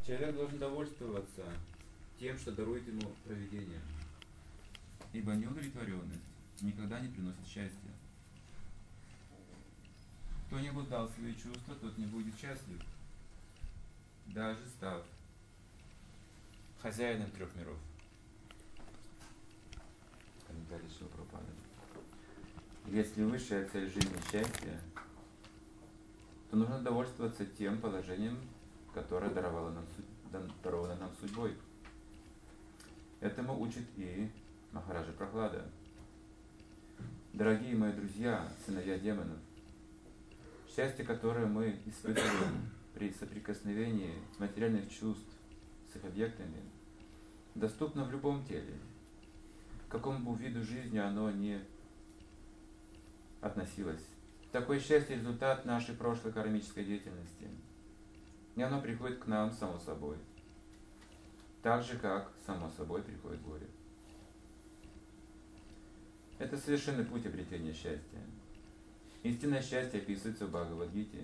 Человек должен довольствоваться тем, что дарует ему провидение, ибо неудовлетворенность никогда не приносит счастья. Кто не обуздал свои чувства, тот не будет счастлив, даже став хозяином трех миров. Комментарий Шрила Прабхупады. Если высшая цель жизни счастья, то нужно довольствоваться тем положением, которое даровано нам судьбой. Этому учит и Махараджа Прохлада. Дорогие мои друзья, сыновья демонов, счастье, которое мы испытываем при соприкосновении материальных чувств с их объектами, доступно в любом теле, к какому бы виду жизни оно ни относилось. Такое счастье – результат нашей прошлой кармической деятельности, и оно приходит к нам само собой, так же, как само собой приходит горе. Это совершенный путь обретения счастья. Истинное счастье описывается в Бхагавад-гите.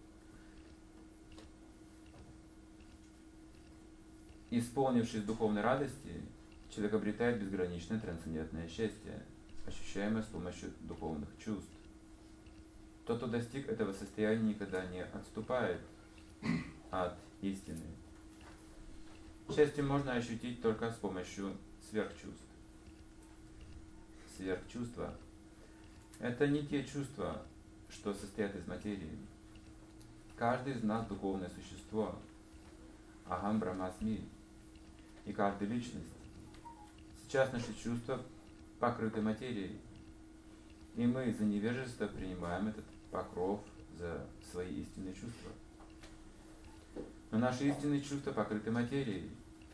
Исполнившись духовной радости, человек обретает безграничное трансцендентное счастье, ощущаемое с помощью духовных чувств. Тот, кто достиг этого состояния, никогда не отступает от истины. Счастье можно ощутить только с помощью сверхчувств. Сверхчувства – это не те чувства, что состоят из материи. Каждый из нас – духовное существо, Ахам Брахмасми, и каждая личность. Сейчас наши чувства покрыты материей, и мы за невежество принимаем этот покров за свои истинные чувства. Но наши истинные чувства покрыты материей.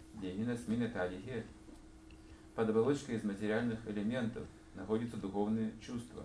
Под оболочкой из материальных элементов находятся духовные чувства.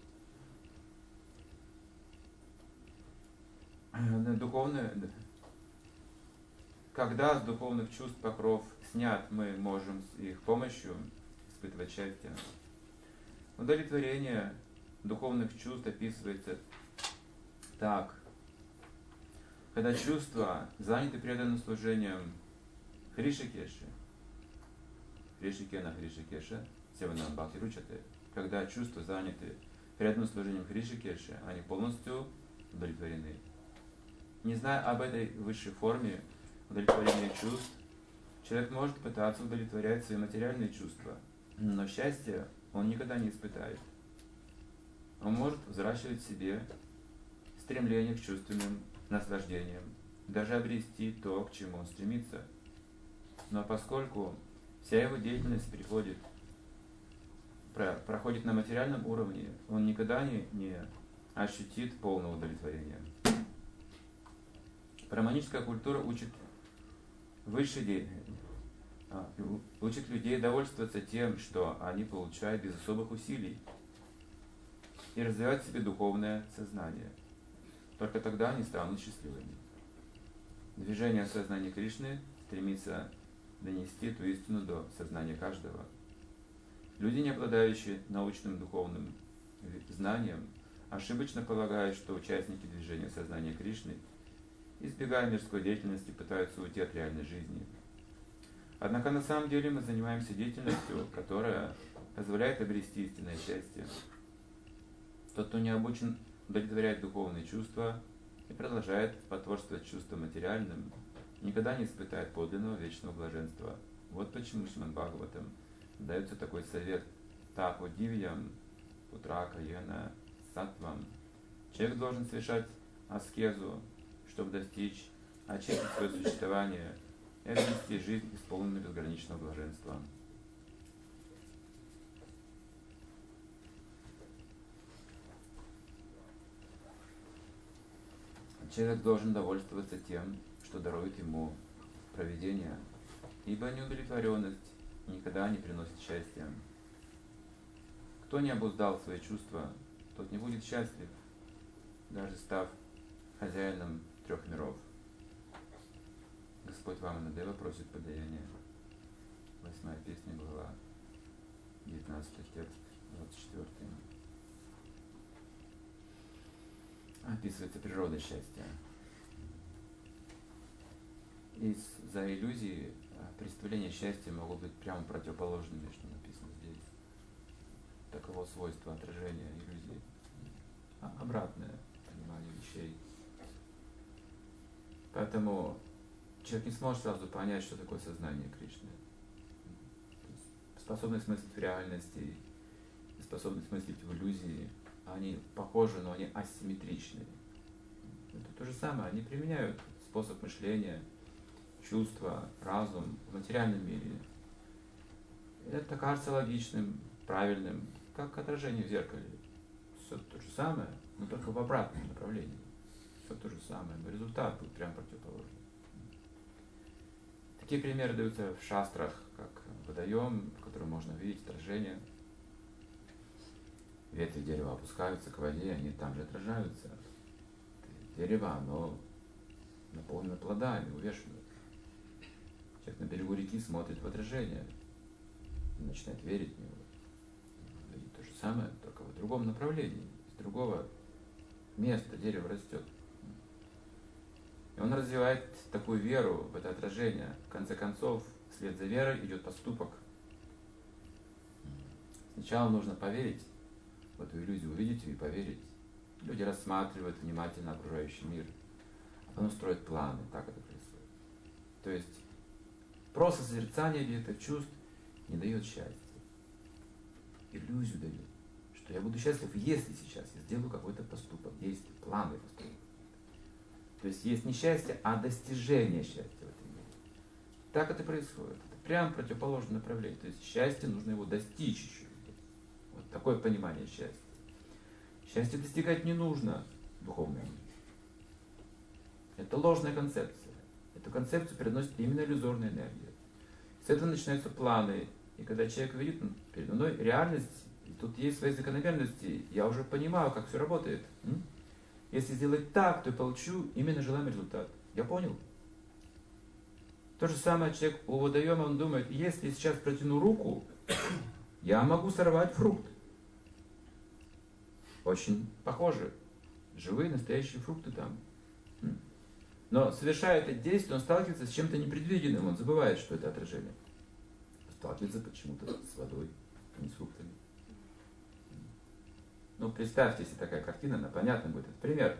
Когда с духовных чувств покров снят, мы можем с их помощью испытывать счастье. Удовлетворение духовных чувств описывается так. Когда чувства заняты преданным служением Хришикеши, Хришикена Хришикеша, Севанам Бхакти Ручате, когда чувства заняты преданным служением Хришикеши, они полностью удовлетворены. Не зная об этой высшей форме удовлетворения чувств, человек может пытаться удовлетворять свои материальные чувства, но счастья он никогда не испытает. Он может взращивать в себе стремление к чувственным наслаждениям, даже обрести то, к чему он стремится. Но поскольку вся его деятельность проходит на материальном уровне, он никогда не ощутит полного удовлетворения. Браманическая культура учит людей довольствоваться тем, что они получают без особых усилий, и развивать в себе духовное сознание. Только тогда они станут счастливыми. Движение сознания Кришны стремится донести эту истину до сознания каждого. Люди, не обладающие научным духовным знанием, ошибочно полагают, что участники движения сознания Кришны, избегая мирской деятельности, пытаются уйти от реальной жизни. Однако на самом деле мы занимаемся деятельностью, которая позволяет обрести истинное счастье. Тот, кто не обучен удовлетворять духовные чувства и продолжает потворствовать чувствам материальным, никогда не испытает подлинного вечного блаженства. Вот почему Шримад Бхагаватам дается такой совет: Тапо дивьям путрака йена сатвам. Человек должен совершать аскезу, чтобы достичь, очистить свое существование и обрести жизнь, исполненную безграничного блаженства. Человек должен довольствоваться тем, что дарует ему провидение, ибо неудовлетворенность никогда не приносит счастья. Кто не обуздал свои чувства, тот не будет счастлив, даже став хозяином трех миров. Господь Ваманадева просит подаяния. 8 песня, глава 19 текст, 24. Описывается природа счастья. из-за иллюзии представления счастья могут быть прямо противоположными, что написано здесь. Таково свойство отражения иллюзии. Обратное понимание вещей. Поэтому человек не сможет сразу понять, что такое сознание Кришны. Способность мыслить в реальности и способность мыслить в иллюзии, они похожи, но они асимметричны. Это то же самое, они применяют способ мышления, чувства, разум в материальном мире. Это кажется логичным, правильным, как отражение в зеркале. Все то же самое, но только в обратном направлении. Все то же самое, но результат будет прям противоположный. Такие примеры даются в шастрах, как водоем, в котором можно видеть отражение. Ветви дерева опускаются к воде, они там же отражаются. Дерево, оно наполнено плодами, увешано. Человек на берегу реки смотрит в отражение и начинает верить в него. И то же самое, только в другом направлении, с другого места дерево растет. И он развивает такую веру в это отражение. В конце концов, вслед за верой идет поступок. Сначала нужно поверить в эту иллюзию, увидеть ее и поверить. Люди рассматривают внимательно окружающий мир, а потом строят планы, так это происходит. То есть просто созерцание объектов чувств не дает счастья. Иллюзию дает, что я буду счастлив, если сейчас я сделаю какой-то поступок, действие, планы поступок. То есть есть не счастье, а достижение счастья в этом мире. Так это происходит. Это прям противоположное направление. То есть счастье, нужно его достичь еще. Вот такое понимание счастья. Счастье достигать не нужно в духовном мире. Это ложная концепция. Эту концепцию переносит именно иллюзорная энергия. С этого начинаются планы. И когда человек видит передо мной реальность, и тут есть свои закономерности, я уже понимаю, как все работает. Если сделать так, то я получу именно желаемый результат. Я понял? То же самое человек у водоема, он думает, если я сейчас протяну руку, я могу сорвать фрукт. Очень похоже. Живые, настоящие фрукты там. Но совершая это действие, он сталкивается с чем-то непредвиденным, он забывает, что это отражение. Сталкивается почему-то с водой, а не с фруктами. Ну, представьте, если такая картина, она понятна будет. Это пример.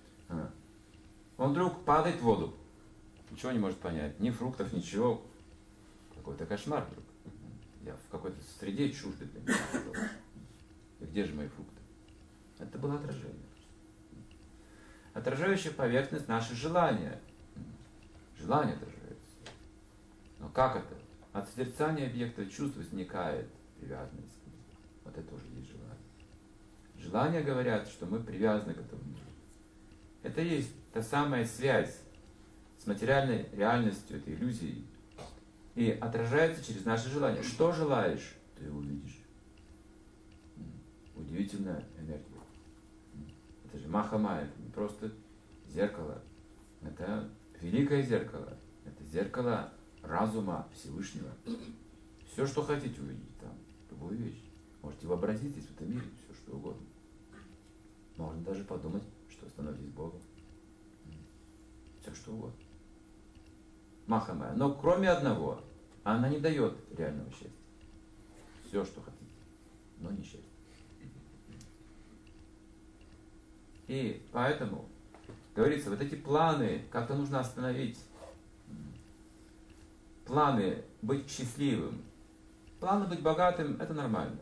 Он вдруг падает в воду. Ничего не может понять. Ни фруктов, ничего. Какой-то кошмар вдруг. Я в какой-то среде чуждой для меня. И где же мои фрукты? Это было отражение. Отражающая поверхность наши желания. Желание отражается. Но как это? От созерцания объекта чувств возникает привязанность. Вот это уже есть желание. Желания говорят, что мы привязаны к этому миру. Это есть та самая связь с материальной реальностью этой иллюзии. И отражается через наши желания. Что желаешь, ты увидишь. Удивительная энергия. Это же Маха-майя, это не просто зеркало. Это великое зеркало. Это зеркало разума Всевышнего. Все, что хотите увидеть там, любую вещь. Можете вообразить здесь в этом мире все, что угодно. Можно даже подумать, что становитесь Богом. Все, что угодно. Маха-майя. Но кроме одного, она не дает реального счастья. Все, что хотите, но не счастье. И поэтому, говорится, вот эти планы как-то нужно остановить. Планы быть счастливым. Планы быть богатым – это нормально.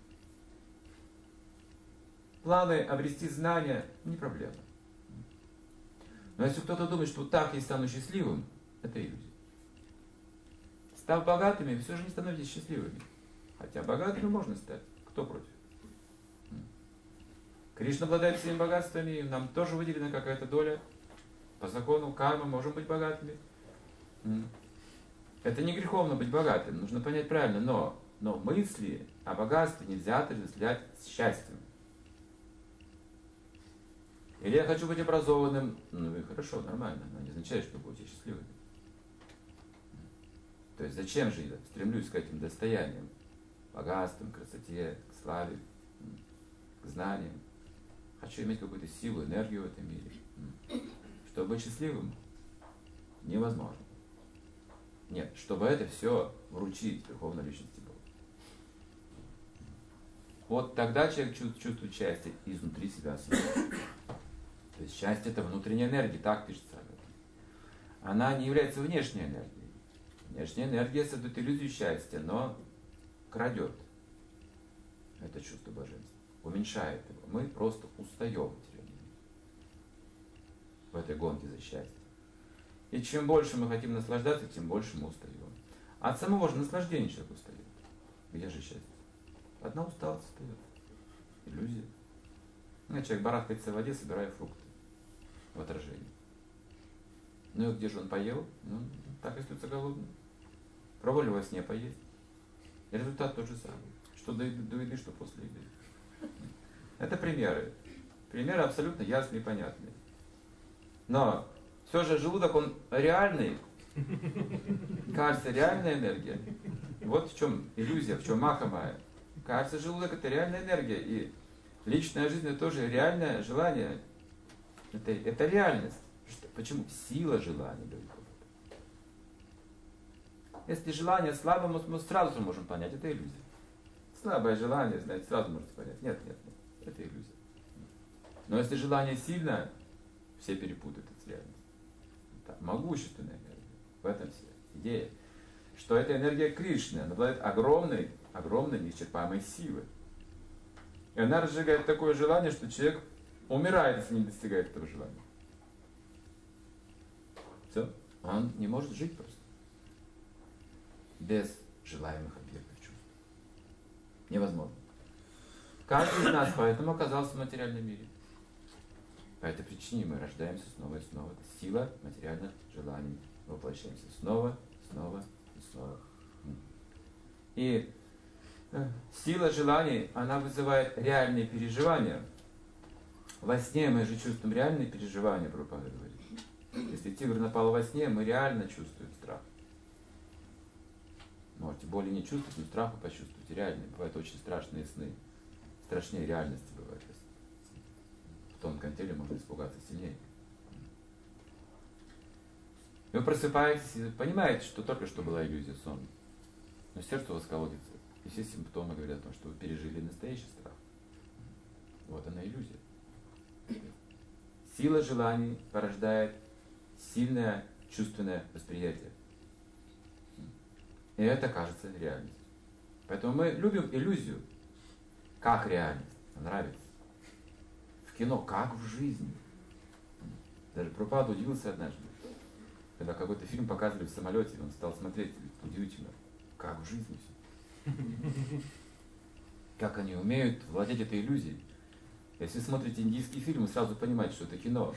Планы обрести знания – не проблема. Но если кто-то думает, что так я стану счастливым, это иллюзия. Став богатыми, вы все же не становитесь счастливыми. Хотя богатыми можно стать. Кто против? Кришна обладает всеми богатствами, и нам тоже выделена какая-то доля. По закону кармы можем быть богатыми. Это не греховно быть богатым, нужно понять правильно, но мысли о богатстве нельзя отождествлять с счастьем. Или я хочу быть образованным, ну и хорошо, нормально, но не означает, что будете счастливыми. То есть зачем же я стремлюсь к этим достояниям? Богатствам, красоте, к славе, к знаниям. Хочу иметь какую-то силу, энергию в этом мире. Чтобы быть счастливым, невозможно. Нет, чтобы это все вручить духовной личности Бога. Вот тогда человек чувствует счастье изнутри себя самого. То есть счастье это внутренняя энергия, так пишется об этом. Она не является внешней энергией. Внешняя энергия создает иллюзию счастья, но крадет это чувство блаженства, уменьшает его. Мы просто устаем в материальном мире, в этой гонке за счастьем. И чем больше мы хотим наслаждаться, тем больше мы устаем. От самого же наслаждения человек устает. Где же счастье? Одна усталость остается. Иллюзия. Человек барахтается в воде, собирая фрукты в отражении. Ну и где же он поел? Так и остается голодным. Пробовали во сне поесть. И результат тот же самый. Что до еды, что после еды. Это примеры. Примеры абсолютно ясные и понятные. Но все же желудок, он реальный. Кажется, реальная энергия. Вот в чем иллюзия, в чем маха майя. Кажется, желудок это реальная энергия. И личная жизнь это тоже реальное желание. Это реальность. Почему? Сила желания, говорит Бог. Если желание слабое, мы сразу можем понять, это иллюзия. Слабое желание, знаете, сразу можете понять. Нет, это иллюзия. Но если желание сильное, все перепутают это с реальностью. Это могущественная энергия. В этом вся идея. Что эта энергия Кришны, она обладает огромной неисчерпаемой силой. И она разжигает такое желание, что человек умирает, если не достигает этого желания. Все. Он не может жить просто. Без желаемых объектов чувств. Невозможно. Каждый из нас поэтому оказался в материальном мире. По этой причине мы рождаемся снова и снова. Это сила материальных желаний. Мы воплощаемся снова и снова. И сила желаний, она вызывает реальные переживания. Во сне мы же чувствуем реальные переживания, Прабхупада говорит. Если тигр напал во сне, мы реально чувствуем страх. Можете боли не чувствовать, но страху почувствуйте. Реально. Бывают очень страшные сны. Страшнее реальности бывает. В тонком теле можно испугаться сильнее. И вы просыпаетесь и понимаете, что только что была иллюзия, сон. Но сердце у вас колодится. И все симптомы говорят о том, что вы пережили настоящий страх. Вот она иллюзия. Сила желаний порождает сильное чувственное восприятие. И это кажется реальностью. Поэтому мы любим иллюзию как реальность. Нам нравится. В кино как в жизни. Даже Прабхупада удивился однажды, когда какой-то фильм показывали в самолете, он стал смотреть, удивительно, как в жизни все. Как они умеют владеть этой иллюзией. Если смотрите индийские фильмы, сразу понимаете, что это кино.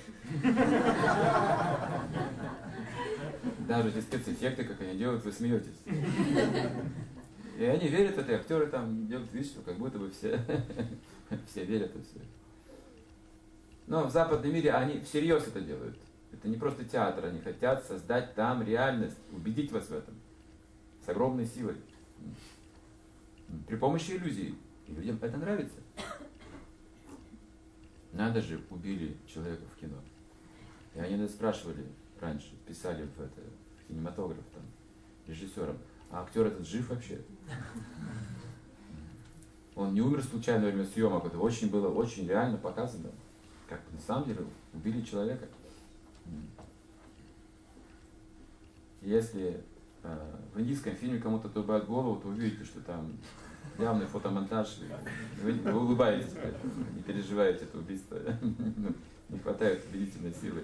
Даже эти спецэффекты, как они делают, вы смеетесь. И они верят в это, актеры там делают вид, что как будто бы все верят в все. Но в западном мире они всерьез это делают. Это не просто театр, они хотят создать там реальность, убедить вас в этом. С огромной силой. При помощи иллюзий. И людям это нравится. Надо же, убили человека в кино. И они нас спрашивали раньше, писали в кинематограф там, режиссерам, а актер этот жив вообще? Он не умер случайно во время съемок, это было очень реально показано. Как на самом деле убили человека. Если в индийском фильме кому-то отрубают голову, то увидите, что там явный фотомонтаж. Вы улыбаетесь, не переживаете это убийство. Не хватает убедительной силы.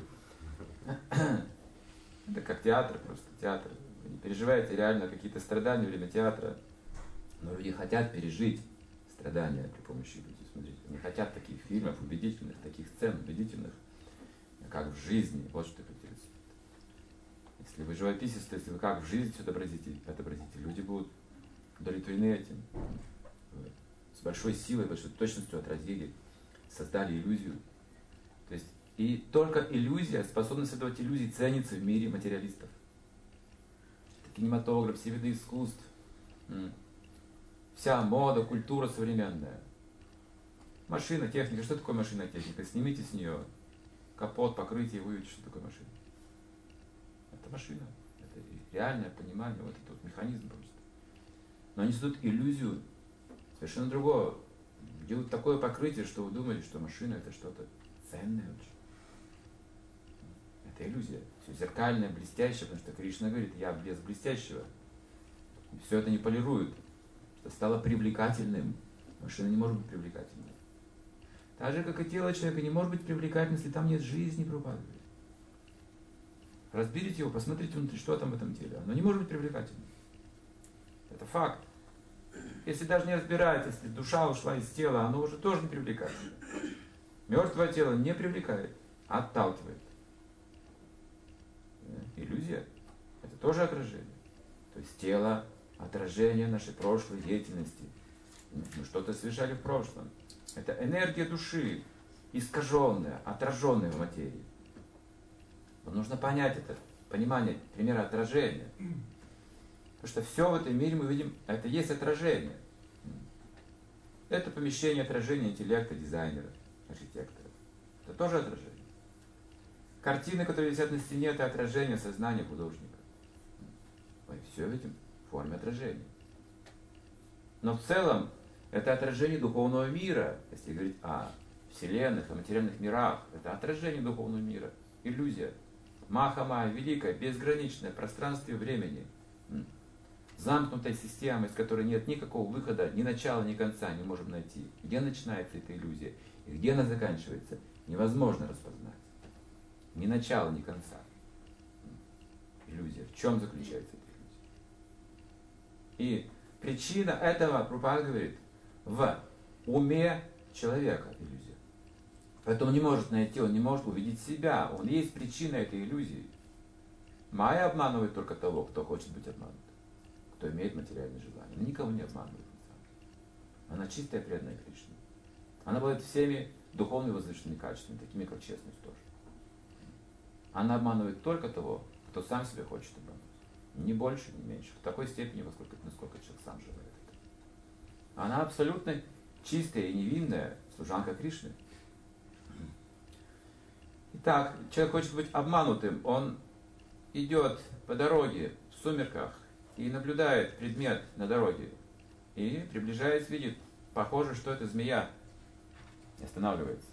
Это как театр просто, театр. Вы не переживаете реально какие-то страдания во время театра, но люди хотят пережить страдания при помощи иллюзий. Смотрите, они хотят таких фильмов убедительных, таких сцен убедительных, как в жизни. Вот что их интересует. Если вы живописец, то если вы как в жизни все отобразите, люди будут удовлетворены этим. С большой силой, большой точностью отразили, создали иллюзию. То есть, и только иллюзия, способность создавать иллюзии ценится в мире материалистов. Это кинематограф, все виды искусств, вся мода, культура современная. Машина, техника. Что такое машина, техника? Снимите с нее капот, покрытие, и вы увидите, что такое машина. Это машина. Это реальное понимание, вот этот вот механизм просто. Но они создают иллюзию совершенно другого. Делают такое покрытие, что вы думали, что машина это что-то ценное очень. Это иллюзия. Все зеркальное, блестящее, потому что Кришна говорит, я без блестящего. И все это не полирует. Что стало привлекательным. Машина не может быть привлекательной. Так же, как и тело человека не может быть привлекательным, если там нет жизни, Прабхупада говорит. Разберите его, посмотрите внутри, что там в этом теле. Оно не может быть привлекательным. Это факт. Если даже не разбирается, если душа ушла из тела, оно уже тоже не привлекательно. Мертвое тело не привлекает, а отталкивает. Иллюзия – это тоже отражение. То есть тело – отражение нашей прошлой деятельности. Мы что-то совершали в прошлом. Это энергия души, искаженная, отраженная в материи. Но нужно понять это, понимание примера отражения. Потому что все в этом мире мы видим, это есть отражение. Это помещение отражения интеллекта дизайнера, архитектора. Это тоже отражение. Картины, которые висят на стене, это отражение сознания художника. Мы все видим в форме отражения. Но в целом это отражение духовного мира, если говорить о вселенных, о материальных мирах. Это отражение духовного мира, иллюзия. Маха-майя, великое, безграничное пространство и времени. Замкнутая система, из которой нет никакого выхода, ни начала, ни конца не можем найти. Где начинается эта иллюзия и где она заканчивается, невозможно распознать. Ни начала, ни конца. Иллюзия. В чем заключается эта иллюзия? И причина этого, Прабхупада говорит, в уме человека иллюзия. Поэтому он не может найти, он не может увидеть себя. Он есть причина этой иллюзии. Майя обманывает только того, кто хочет быть обманут, кто имеет материальное желание. Она никого не обманывает. Она чистая, преданная Кришне. Она обладает всеми духовными возвышенными качествами, такими как честность тоже. Она обманывает только того, кто сам себя хочет обмануть. Ни больше, ни меньше. В такой степени, насколько человек сам желает это. Она абсолютно чистая и невинная служанка Кришны. Итак, человек хочет быть обманутым. Он идет по дороге в сумерках и наблюдает предмет на дороге. И, приближаясь, видит, похоже, что это змея. И останавливается.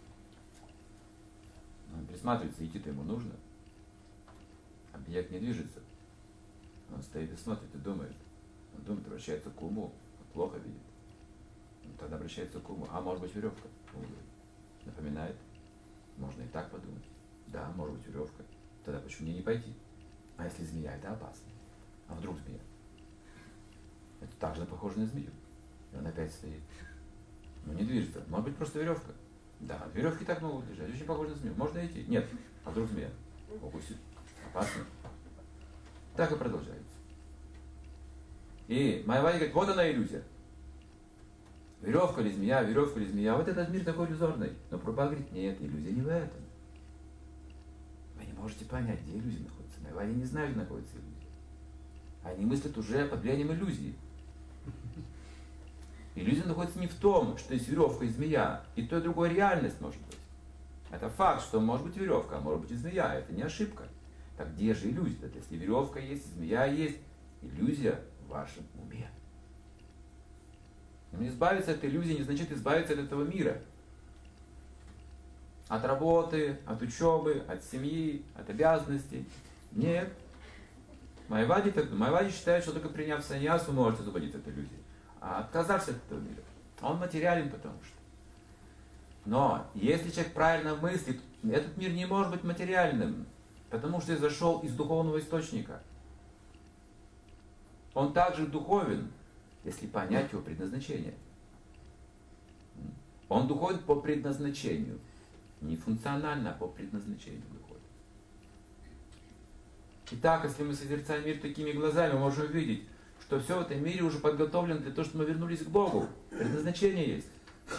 Он присматривается, идти-то ему нужно. Объект не движется. Он стоит и смотрит, и думает. Он думает, обращается к уму, плохо видит. Он тогда обращается к уму. А может быть веревка? Напоминает. Можно и так подумать. Да, может быть веревка. Тогда почему мне не пойти? А если змея, это опасно. А вдруг змея? Это также похоже на змею. И он опять стоит. Но не движется. Может быть просто веревка. Да, веревки так могут лежать. Очень похоже на змею. Можно идти? Нет. А вдруг змея? Укусит. Опасно. Так и продолжается. И Майявади говорит, вот она иллюзия. Веревка или змея, веревка или змея. Вот этот мир такой иллюзорный. Но Прабхупада говорит, нет, иллюзия не в этом. Вы не можете понять, где иллюзия находится. Майявади не знают, где находится иллюзия. Они мыслят уже под влиянием иллюзии. Иллюзия находится не в том, что есть веревка и змея. И то, и другое реальность может быть. Это факт, что может быть веревка, а может быть и змея. Это не ошибка. Так где же иллюзия? Это если веревка есть, змея есть, иллюзия в вашем уме. Но избавиться от иллюзии не значит избавиться от этого мира. От работы, от учебы, от семьи, от обязанностей. Нет. Майявади считает, что только приняв саньяс, вы можете освободиться от иллюзии. А отказавшись от этого мира. Он материален, потому что. Но если человек правильно мыслит, этот мир не может быть материальным, потому что изошел из духовного источника. Он также духовен, если понять его предназначение. Он духовен по предназначению. Не функционально, а по предназначению духовен. Итак, если мы созерцаем мир такими глазами, мы можем увидеть, что все в этом мире уже подготовлено для того, чтобы мы вернулись к Богу. Предназначение есть.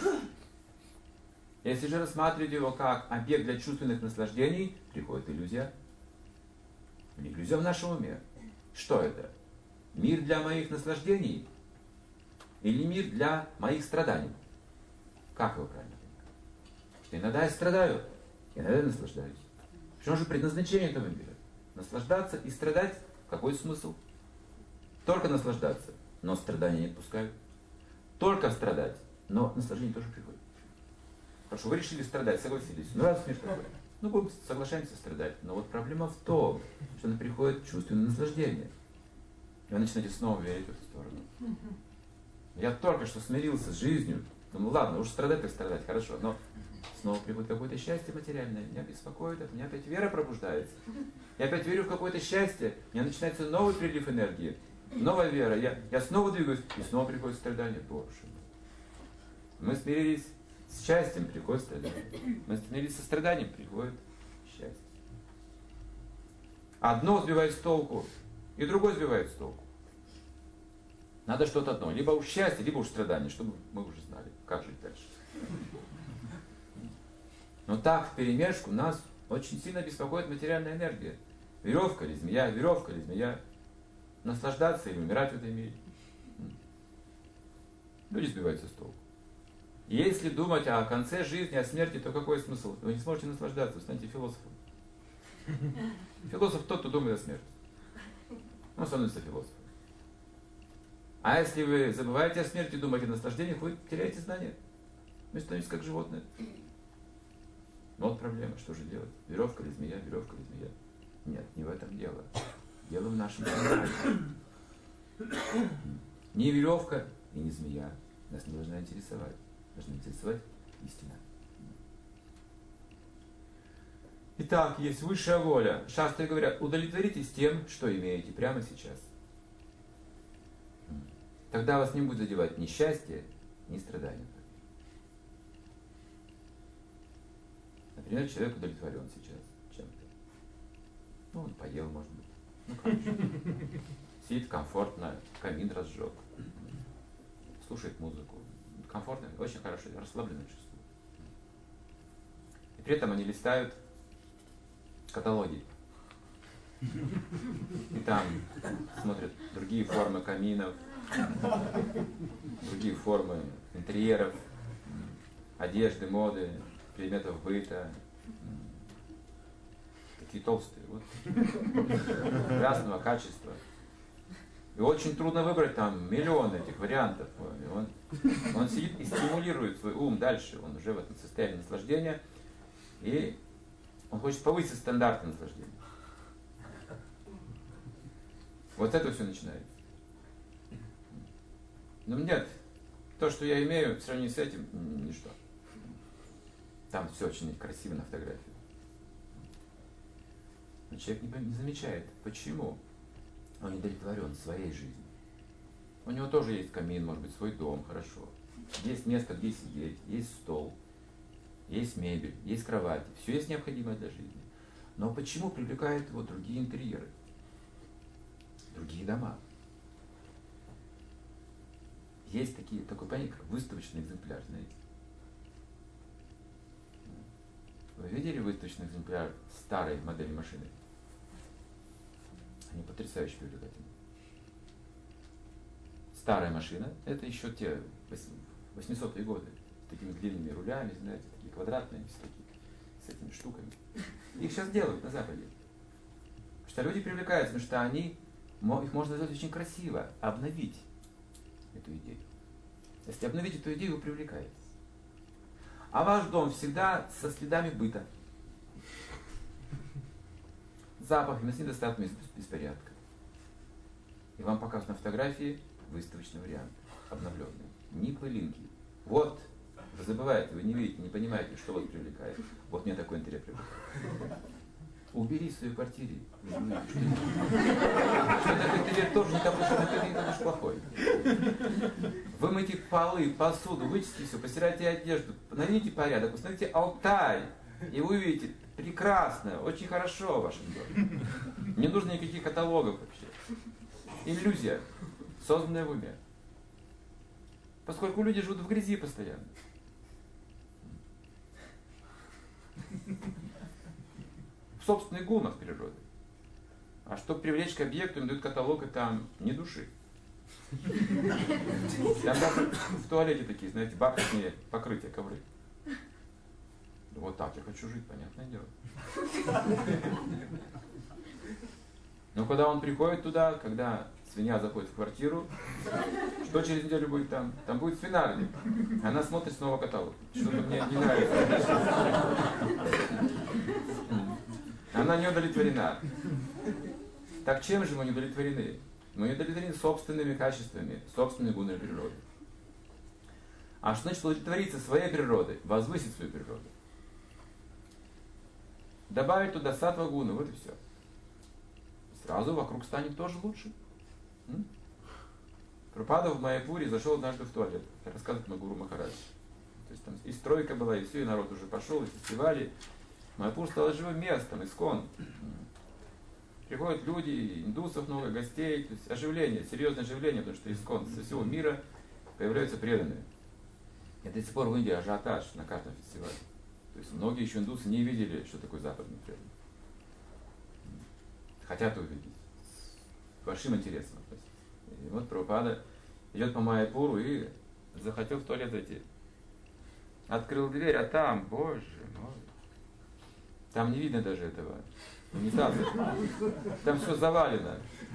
Если же рассматривать его как объект для чувственных наслаждений, приходит иллюзия. Иллюзия в нашем уме. Что это? Мир для моих наслаждений? Или мир для моих страданий? Как его правильно понимать? Что иногда я страдаю, иногда я наслаждаюсь. В чем же предназначение этого мира? Наслаждаться и страдать Какой смысл? Только наслаждаться, но страдания не отпускают. Только страдать, но наслаждение тоже приходит. Хорошо, вы решили страдать, согласились. Ну раз смерть такой. Ну, будем соглашаемся страдать. Но вот проблема в том, что она приходит чувственное наслаждение. И вы начинаете снова верить в эту сторону. Я только что смирился с жизнью. Ну ладно, уж страдать так страдать, хорошо. Но снова приходит какое-то счастье материальное. Меня беспокоит это, у меня опять вера пробуждается. Я опять верю в какое-то счастье. У меня начинается новый прилив энергии. Новая вера. Я снова двигаюсь, и снова приходит страдание. Боже мой. Мы смирились с счастьем, приходит страдание. Мы смирились со страданием, приходит счастье. Одно сбивает с толку, и другое сбивает с толку. Надо что-то одно. Либо уж счастье, либо уж страдание, чтобы мы уже знали, как жить дальше. Но так, вперемешку, нас очень сильно беспокоит материальная энергия. Веревка или змея, веревка или змея. Наслаждаться или умирать в этом мире. Люди сбиваются с толку. Если думать о конце жизни, о смерти, то какой смысл? Вы не сможете наслаждаться, вы станете философом. Философ тот, кто думает о смерти. Он становится философом. А если вы забываете о смерти, думаете о наслаждениях, вы теряете знания. Вы становитесь как животное. Но вот проблема, что же делать? Веревка или змея, веревка или змея? Нет, не в этом дело. Дело в нашем сознании. Не веревка и не змея нас не должна интересовать. Должна интересовать истина. Итак, есть высшая воля. Шастры говорят, удовлетворитесь тем, что имеете прямо сейчас. Тогда вас не будет задевать ни счастье, ни страдания. Например, человек удовлетворен сейчас чем-то. Ну, он поел, может быть. Ну, хорошо. Сидит комфортно, камин разжег. Слушает музыку. Комфортно, очень хорошо, расслабленно чувствует. И при этом они листают каталоги. И там смотрят другие формы каминов, другие формы интерьеров, одежды, моды, предметов быта. Такие толстые, вот. Красного качества. И очень трудно выбрать там миллионы этих вариантов. Он сидит и стимулирует свой ум дальше. Он уже в этом состоянии наслаждения. И он хочет повысить стандарты наслаждения. Вот это все начинается. Но нет, то, что я имею, в сравнении с этим, ничто. Там все очень красиво на фотографии. Но человек не замечает, почему он удовлетворен своей жизнью. У него тоже есть камин, может быть, свой дом, хорошо. Есть место, где сидеть, есть стол, есть мебель, есть кровать. Все есть необходимое для жизни. Но почему привлекают его другие интерьеры? Другие дома? Есть такой понятие, как выставочный экземпляр, знаете. Вы видели выставочный экземпляр старой модели машины? Они потрясающе привлекательны. Старая машина, это еще те 800-е годы, с такими длинными рулями, знаете, такие квадратные, с этими штуками. Их сейчас делают на Западе. Потому что люди привлекаются, потому что их можно сделать очень красиво, обновить эту идею. Если обновить эту идею, вы привлекаетесь. А ваш дом всегда со следами быта. Запахами, с недостатком беспорядка. И вам показывают на фотографии выставочный вариант, обновленный. Ни пылинки. Вот, вы забываете, вы не видите, не понимаете, что вас привлекает. Вот мне такой интерьер привлекает. Убери в своей квартире. Что такой интерьер тоже не такой, что не такой уж плохой. Вымойте полы, посуду, вычистите все, постирайте одежду, наведите порядок, установите алтарь. И вы увидите, прекрасно, очень хорошо в вашем доме. Не нужно никаких каталогов вообще. Иллюзия, созданная в уме. Поскольку люди живут в грязи постоянно. В собственных гумах природы. А чтобы привлечь к объекту, им дают каталог, и там ни души. Там даже в туалете такие, знаете, бархатные покрытия, ковры. Вот так я хочу жить, понятное дело. Но когда он приходит туда, когда свинья заходит в квартиру, что через неделю будет там? Там будет свинарник. Она смотрит снова каталог. Что-то мне не нравится. Она не удовлетворена. Так чем же мы не удовлетворены? Мы не удовлетворены собственными качествами, собственными гунами природы. А что значит удовлетвориться своей природой? Возвысить свою природу. Добавить туда саттва гуну, вот и все. Сразу вокруг станет тоже лучше. Прабхупада в Майяпуре зашел однажды в туалет. Это рассказывает мой гуру Махарадж. То есть там и стройка была, и все, и народ уже пошел, и фестивали. Майяпур стал живым местом, искон. Приходят люди, индусов много, гостей, то есть оживление, серьезное оживление, потому что искон со всего мира появляются преданные. И до сих пор в Индии ажиотаж на каждом фестивале. То есть многие еще индусы не видели, что такое западный преданный. Хотят увидеть. С большим интересом. И вот Прабхупада идет по Майяпуру и захотел в туалет зайти. Открыл дверь, а там, боже мой, там не видно даже этого унитаза. Там все завалено.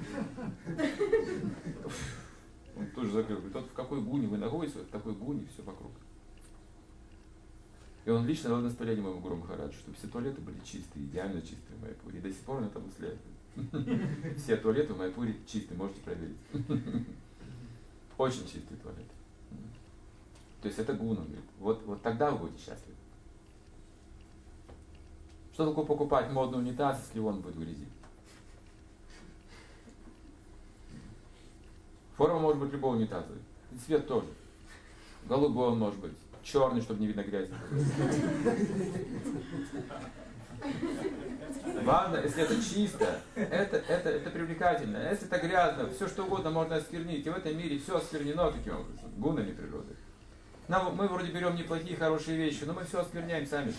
Он тоже закрыл. Говорит, вот в какой гуне вы находитесь, вот в такой гуне, все вокруг. И он лично дал наставление моему гуру Махараджу, чтобы все туалеты были чистые, идеально чистые в Майяпуре. И до сих пор он это мысляет. Все туалеты в Майяпуре чистые, можете проверить. Очень чистые туалеты. То есть это гуна, говорит. Вот тогда вы будете счастливы. Что такое покупать модный унитаз, если он будет в грязи? Форма может быть любого унитаза. И цвет тоже. Голубой он может быть. Черный, чтобы не видно грязи. Важно, если это чисто, это привлекательно. А если это грязно, все что угодно можно осквернить. И в этом мире все осквернено таким образом, гунами природы. Мы вроде берем неплохие, хорошие вещи, но мы все оскверняем сами.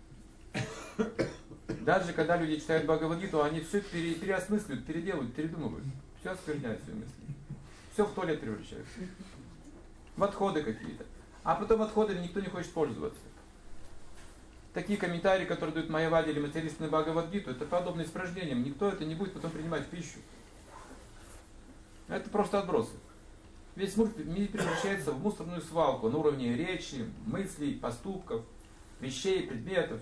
Даже когда люди читают Бхагавад-гиту, они все переосмысливают, переделывают, передумывают. Все оскверняют свои мысли. Все в туалет превращается. В отходы какие-то. А потом отходами никто не хочет пользоваться. Такие комментарии, которые дают майявади или материалисты на Бхагавад-гиту, это подобно испражнениям. Никто это не будет потом принимать в пищу. Это просто отбросы. Весь мир превращается в мусорную свалку на уровне речи, мыслей, поступков, вещей, предметов.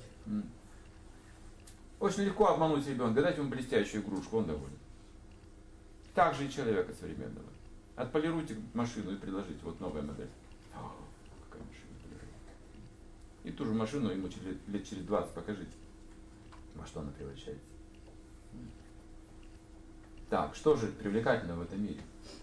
Очень легко обмануть ребенка, дать ему блестящую игрушку, он доволен. Так же и человека современного. Отполируйте машину и предложите, вот новая модель. О, какая машина полирует. И ту же машину ему лет через 20 покажите, во что она превращается. Так, что же привлекательно в этом мире?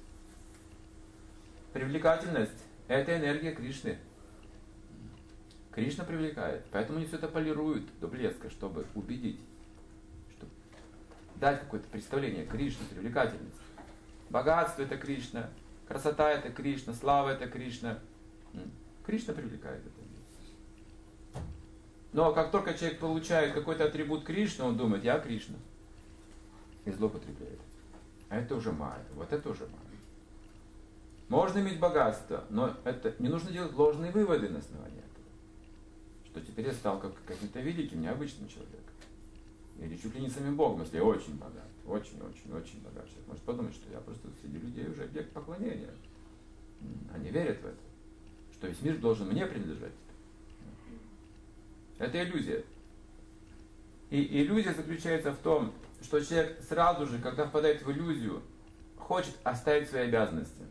Привлекательность – это энергия Кришны. Кришна привлекает, поэтому они все это полируют до блеска, чтобы убедить, чтобы дать какое-то представление Кришны, привлекательность. Богатство – это Кришна, красота – это Кришна, слава – это Кришна. Кришна привлекает это. Но как только человек получает какой-то атрибут Кришны, он думает, я Кришна. И злоупотребляет. А это уже майя, вот это уже майя. Можно иметь богатство, но это не нужно делать ложные выводы на основании этого. Что теперь я стал каким-то великим, необычным человеком. Или чуть ли не самим Богом, если я очень богат. Очень богат человек. Может подумать, что я просто среди людей уже объект поклонения. Они верят в это. Что весь мир должен мне принадлежать. Это иллюзия. И иллюзия заключается в том, что человек сразу же, когда впадает в иллюзию, хочет оставить свои обязанности.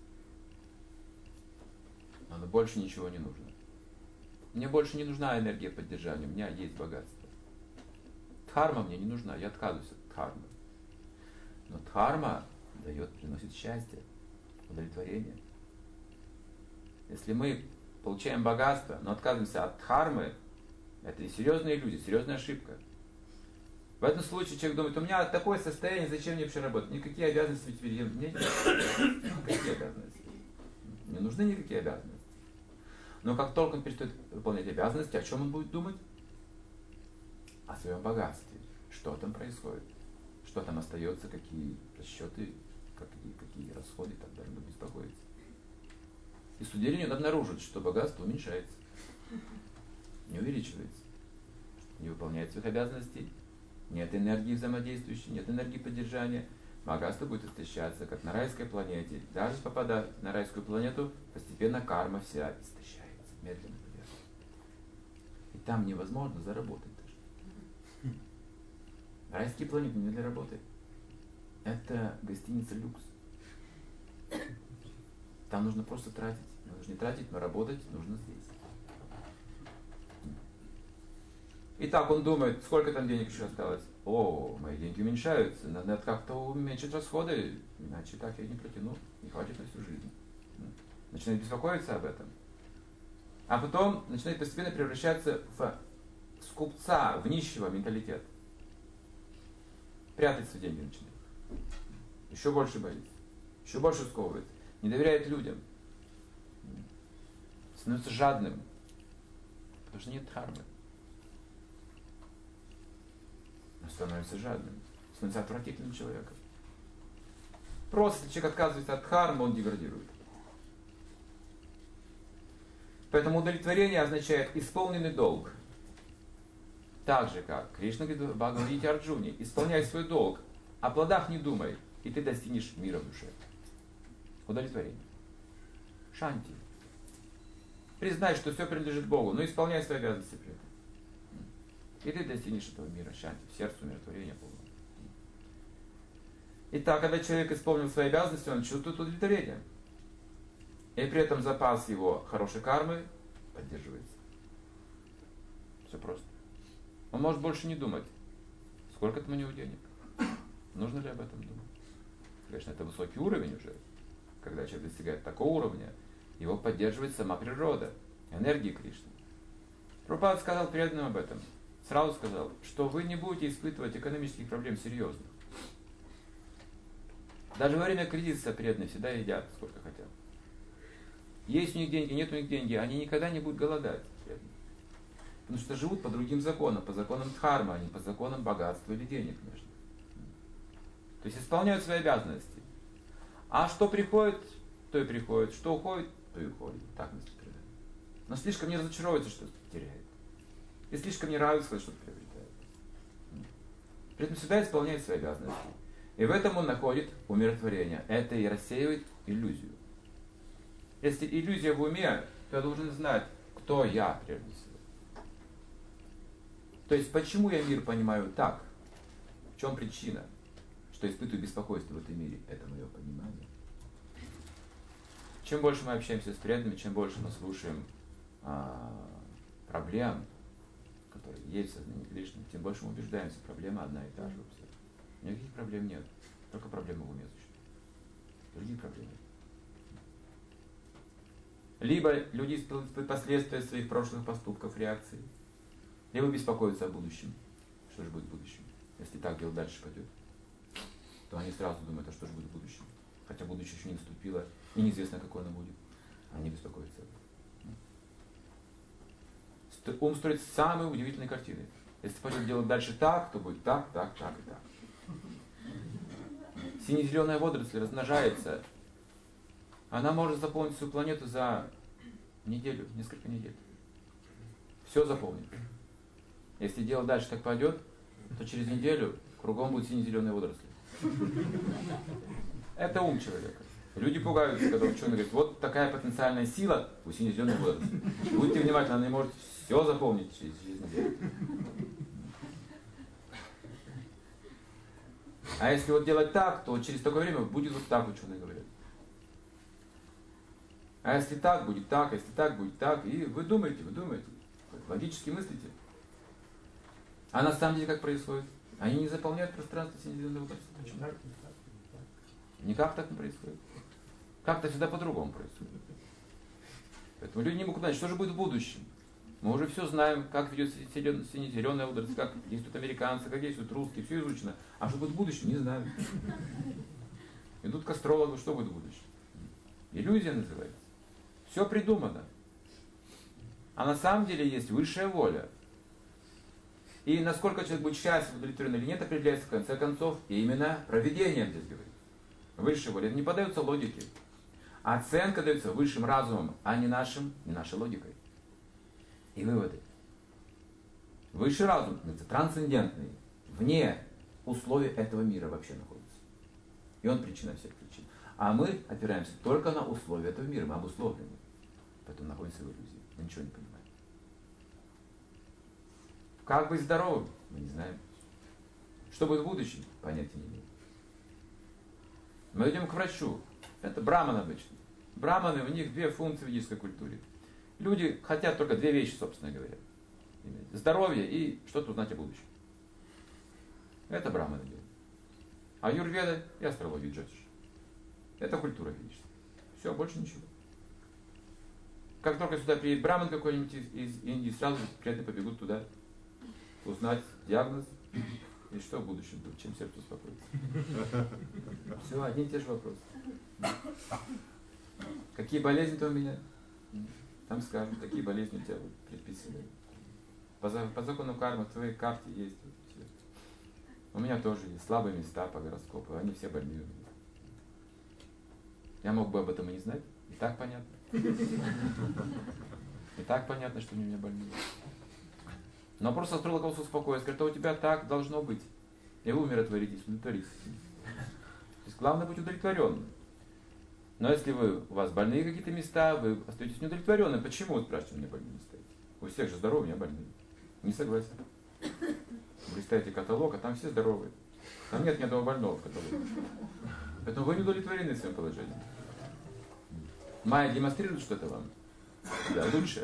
Но больше ничего не нужно. Мне больше не нужна энергия поддержания, у меня есть богатство. Дхарма мне не нужна, я отказываюсь от дхармы. Но дхарма приносит счастье, удовлетворение. Если мы получаем богатство, но отказываемся от дхармы, это серьезная иллюзия, серьезная ошибка. В этом случае человек думает, у меня такое состояние, зачем мне вообще работать? Никакие обязанности теперь нет. Какие обязанности? Не нужны никакие обязанности. Но как только он перестает выполнять обязанности, о чем он будет думать? О своем богатстве. Что там происходит? Что там остается, какие расчеты, какие расходы и так далее. Он будет беспокоиться. И с удивлением он обнаружит, что богатство уменьшается, не увеличивается, не выполняет своих обязанностей, нет энергии взаимодействующей, нет энергии поддержания, богатство будет истощаться, как на райской планете. Даже попадая на райскую планету, постепенно карма вся истощается, медленно поверху. И там невозможно заработать даже. Райские планеты не для работы. Это гостиница люкс. Там нужно просто тратить. Нужно не тратить, но работать нужно здесь. Итак, он думает, сколько там денег еще осталось? О, мои деньги уменьшаются, надо как-то уменьшить расходы, иначе так я не протяну, не хватит на всю жизнь. Начинает беспокоиться об этом. А потом начинает постепенно превращаться в скупца, в нищего менталитет. Прятать свои деньги начинает. Еще больше боится, еще больше сковывается, не доверяет людям. Становится жадным, потому что нет дхармы. Он становится жадным, становится отвратительным человеком. Просто если человек отказывается от дхармы, он деградирует. Поэтому удовлетворение означает исполненный долг. Так же, как Кришна говорит в Бхагавад-гите Арджуне, исполняй свой долг, о плодах не думай, и ты достигнешь мира в душе. Удовлетворение. Шанти. Признай, что все принадлежит Богу, но исполняй свои обязанности при этом. И ты достигнешь этого мира, шанти, в сердце умиротворения полного. Итак, когда человек исполнил свои обязанности, он чувствует удовлетворение. И при этом запас его хорошей кармы поддерживается. Все просто. Он может больше не думать, сколько там у него денег. Нужно ли об этом думать? Конечно, это высокий уровень уже. Когда человек достигает такого уровня, его поддерживает сама природа, энергия Кришны. Прабхупада сказал преданным об этом. Сразу сказал, что вы не будете испытывать экономических проблем серьезных. Даже во время кризиса преданные всегда едят сколько хотят. Есть у них деньги, нет у них деньги, они никогда не будут голодать. Преданные. Потому что живут по другим законам, по законам дхармы, а не по законам богатства или денег. Между. То есть исполняют свои обязанности. А что приходит, то и приходит. Что уходит, то и уходит. Так мыслит преданный. Но слишком не разочаровывается, что-то теряет. И слишком не радуется, что-то приобретает. При этом всегда исполняет свои обязанности. И в этом он находит умиротворение. Это и рассеивает иллюзию. Если иллюзия в уме, то я должен знать, кто я прежде всего. То есть, почему я мир понимаю так? В чем причина, что испытываю беспокойство в этом мире? Это мое понимание. Чем больше мы общаемся с преданными, чем больше мы слушаем проблем, которые есть в сознании Кришны, тем больше мы убеждаемся, проблема одна и та же у всех. Никаких проблем нет, только проблемы в уме существуют. Других проблем нет. Либо люди испытывают последствия своих прошлых поступков, реакций, либо беспокоятся о будущем. Что же будет в будущем? Если так дело дальше пойдет, то они сразу думают, а что же будет в будущем? Хотя будущее еще не наступило, и неизвестно, какое оно будет. Они беспокоятся об этом. Ум строит самые удивительные картины. Если пойдет делать дальше так, то будет так, так, так и так. Сине-зеленая водоросль размножается. Она может заполнить свою планету за неделю, несколько недель. Все заполнит. Если дело дальше так пойдет, то через неделю кругом будут сине-зеленые водоросли. Это ум человека. Люди пугаются, когда ученый говорит, вот такая потенциальная сила у сине-зеленой водоросли. Будьте внимательны, она может все заполнить через неделю. А если вот делать так, то через такое время будет вот так, ученые говорят. А если так, будет так, а если так, будет так. И вы думаете, логически мыслите. А на самом деле как происходит? Они не заполняют пространство сине-зеленой водоросли. Почему? Никак так не происходит. Как-то всегда по-другому происходит. Поэтому люди не могут знать, что же будет в будущем. Мы уже все знаем, как ведет сине-зеленая водоросль, как действуют американцы, как действуют русские, все изучено. А что будет в будущем, не знаю. Идут к астрологу, что будет в будущем. Иллюзия называется. Все придумано. А на самом деле есть высшая воля. И насколько человек будет счастлив, удовлетворен или нет, определяется в конце концов именно провидением здесь говорит. Высшая воля. Это не поддается логике. Оценка дается высшим разумом, а не нашей логикой. И выводы. Высший разум, это трансцендентный, вне условий этого мира вообще находится. И он причина всех причин. А мы опираемся только на условия этого мира, мы обусловлены. Поэтому находимся в иллюзии, мы ничего не понимаем. Как быть здоровым? Мы не знаем. Что будет в будущем? Понятия не имеем. Мы идем к врачу. Это браман обычно. Браманы, у них две функции в ведической культуре. Люди хотят только две вещи, собственно говоря. Здоровье и что-то узнать о будущем. Это браманы делают. А аюрведа и астрология джотиш. Это культура ведическая. Все, больше ничего. Как только сюда приедет браман какой-нибудь из Индии, сразу приятно побегут туда узнать диагноз и что в будущем будет, чем сердце успокоится. Все, одни и те же вопросы. Какие болезни-то у меня? Там скажут, такие болезни у тебя предписаны. По закону кармы в твоей карте есть. Вот, у меня тоже есть слабые места по гороскопу, они все больные у меня. Я мог бы об этом и не знать, и так понятно. И так понятно, что они у меня больные. Но просто астролог вас успокоит, скажет, а у тебя так должно быть. И вы умиротворитесь, удовлетворитесь. То есть главное быть удовлетворенным. Но если у вас больные какие-то места, вы остаетесь неудовлетворенным. Почему, вы спрашиваете, у меня больные места? У всех же здоровые, у меня больные. Не согласен. Вы листаете каталог, а там все здоровые. Там нет ни одного больного в каталоге. Поэтому вы не удовлетворены своим положением. Майя демонстрирует что-то вам. Да, лучше.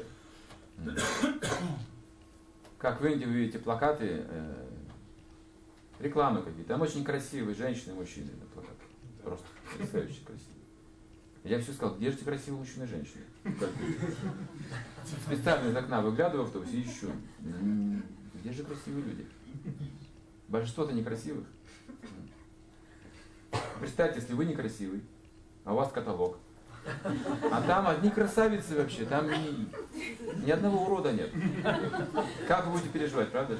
Как в Индии вы видите плакаты, рекламы какие-то. Там очень красивые женщины и мужчины на плакатах. Просто потрясающе красивые. Я все сказал, где же эти красивые мужчины и женщины? Специально из окна выглядываю в автобусе и ищу. Где же красивые люди? Большинство-то некрасивых. Представьте, если вы некрасивый, а у вас каталог. А там одни красавицы вообще, там ни одного урода нет. Как вы будете переживать, правда же?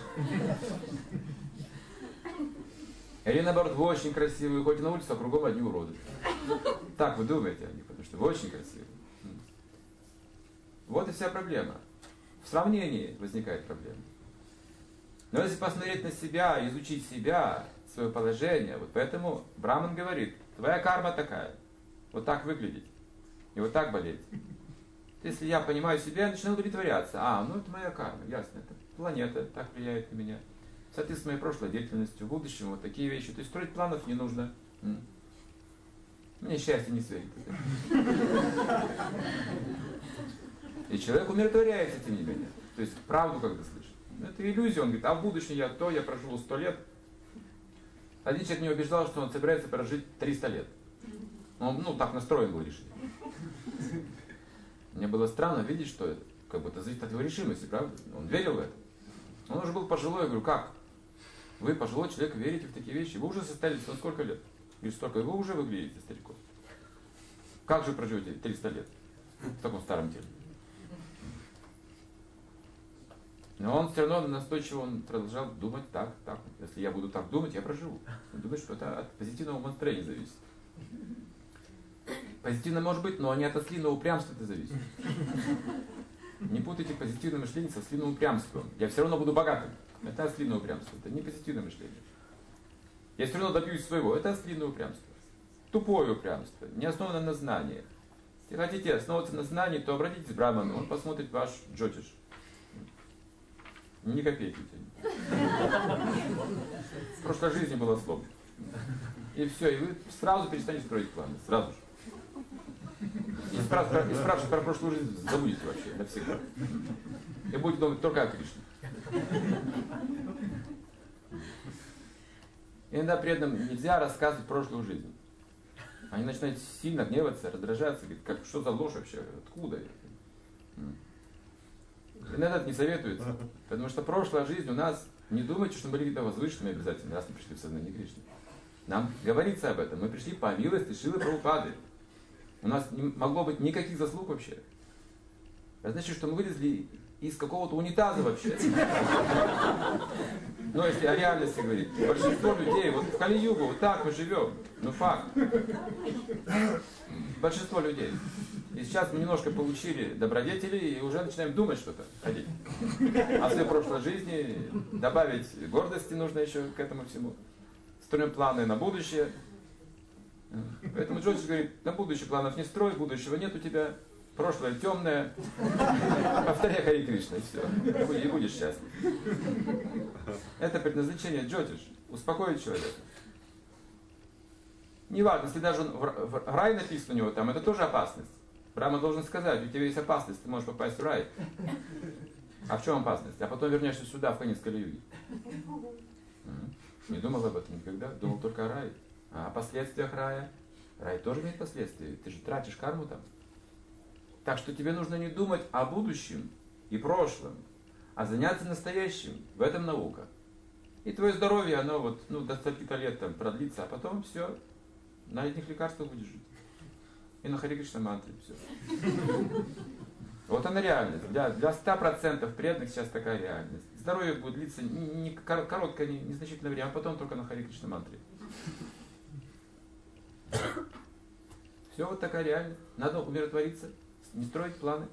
Или наоборот, вы очень красивые, ходите на улицу, а кругом одни уроды. Так вы думаете о них, потому что вы очень красивые. Вот и вся проблема. В сравнении возникает проблема. Но если посмотреть на себя, изучить себя, свое положение, вот поэтому Браман говорит, твоя карма такая, вот так выглядеть, и вот так болеть. Если я понимаю себя, я начинаю удовлетворяться. Ну это моя карма, ясно, это планета так влияет на меня. Соответственно, моей прошлой деятельностью, в будущем, вот такие вещи. То есть строить планов не нужно. Мне счастье не светит. И человек умиротворяется, тем не менее. То есть правду когда слышит. Это иллюзия, он говорит, а в будущем я проживу 100 лет. Один человек меня убеждал, что он собирается прожить 300 лет. Он так настроен был решить. Мне было странно видеть, что это как бы это зависит от его решимости, правда? Он верил в это. Он уже был пожилой, я говорю, как? Вы, пожилой человек, верите в такие вещи? Вы уже состоялись на сколько лет? Говорит, столько, и вы уже выглядите стариком. Как же проживете 300 лет в таком старом теле? Но он все равно настойчиво он продолжал думать так. Если я буду так думать, я проживу. Он думает, что это от позитивного настроения зависит. Позитивно может быть, но не от ослиного упрямства это зависит. Не путайте позитивное мышление со ослиным упрямством. Я все равно буду богатым. Это ослиное упрямство, это не позитивное мышление. Я все равно добьюсь своего. Это ослиное упрямство. Тупое упрямство, не основано на знании. Если хотите основываться на знании, то обратитесь к Браману, он посмотрит ваш джотиш. Ни копейки у тебя. В прошлой жизни был ослом. И все, и вы сразу перестанете строить планы. Сразу же. И спрашивать про прошлую жизнь забудете вообще навсегда. И будете думать только о Кришне. Иногда преданным нельзя рассказывать прошлую жизнь. Они начинают сильно гневаться, раздражаться, говорят, что за ложь вообще, откуда это? Иногда это не советуется, потому что прошлая жизнь у нас, не думайте, что мы были какие-то возвышенные обязательно, раз мы пришли в сознание Кришны. Нам говорится об этом, мы пришли по милости Шрилы Прабхупады. У нас не могло быть никаких заслуг вообще. Это значит, что мы вылезли из какого-то унитаза вообще. Но если о реальности говорить, большинство людей, вот в Кали-югу, вот так мы живем. Ну факт. Большинство людей. И сейчас мы немножко получили добродетели и уже начинаем думать что-то, ходить. О своей прошлой жизни, добавить гордости нужно еще к этому всему. Строим планы на будущее. Поэтому Джоджи говорит, на будущее планов не строй, будущего нет у тебя, прошлое темное. Повторяй Хари Кришна и все. И будешь счастлив. Это предназначение Джотиш. Успокоить человека. Не важно, если даже в рай написано у него там, это тоже опасность. Брахма должен сказать, у тебя есть опасность, ты можешь попасть в рай. А в чем опасность? А потом вернешься сюда, в конец Кали-юги. Не думал об этом никогда, думал только о рае. А о последствиях рая. Рай тоже имеет последствия, ты же тратишь карму там. Так что тебе нужно не думать о будущем и прошлом, а заняться настоящим. В этом наука. И твое здоровье, оно вот, до столько лет там продлится, а потом все, на одних лекарствах будешь жить. И на Хари Кришна мантре, все. Вот она реальность. Для 100% преданных сейчас такая реальность. Здоровье будет длиться не короткое, незначительное время, а потом только на Хари Кришна мантре. Все вот такая реальность. Надо умиротвориться, не строить планы.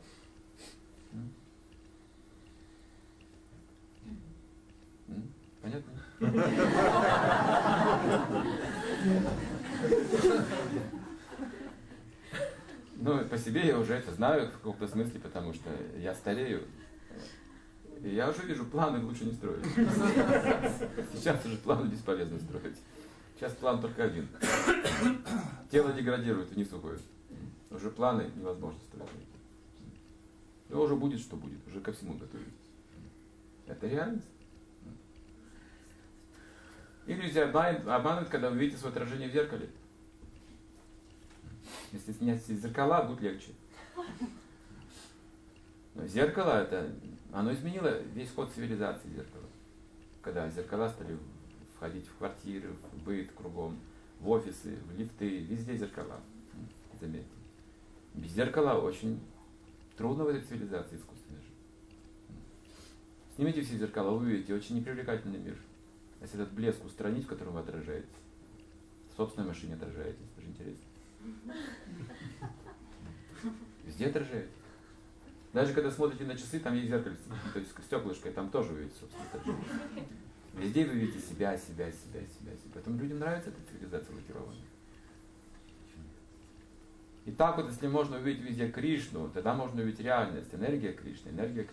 Понятно? Ну, по себе я уже это знаю в каком-то смысле, потому что я старею. И я уже вижу, планы лучше не строить. Сейчас уже планы бесполезно строить. Сейчас план только один. Тело деградирует, вниз уходит. Уже планы невозможно строить. И уже будет, что будет. Уже ко всему готовитесь. Это реальность. Иллюзия обманывает, когда вы видите свое отражение в зеркале. Если снять зеркала, будет легче. Но зеркало, оно изменило весь ход цивилизации зеркала. Когда зеркала стали входить в квартиры, в быт кругом, в офисы, в лифты, везде зеркала. Заметьте. Без зеркала очень трудно в этой цивилизации искусственной жить. Снимите все зеркала, вы увидите очень непривлекательный мир. Если этот блеск устранить, в котором вы отражаетесь, в собственной машине отражаетесь, это же интересно. Везде отражаетесь. Даже когда смотрите на часы, там есть зеркальце, то есть стеклышко, и там тоже вы видите собственное отражение. Везде вы видите себя. Поэтому людям нравится эта цивилизация лакированная. И так вот, если можно увидеть везде Кришну, тогда можно увидеть реальность, энергия Кришны.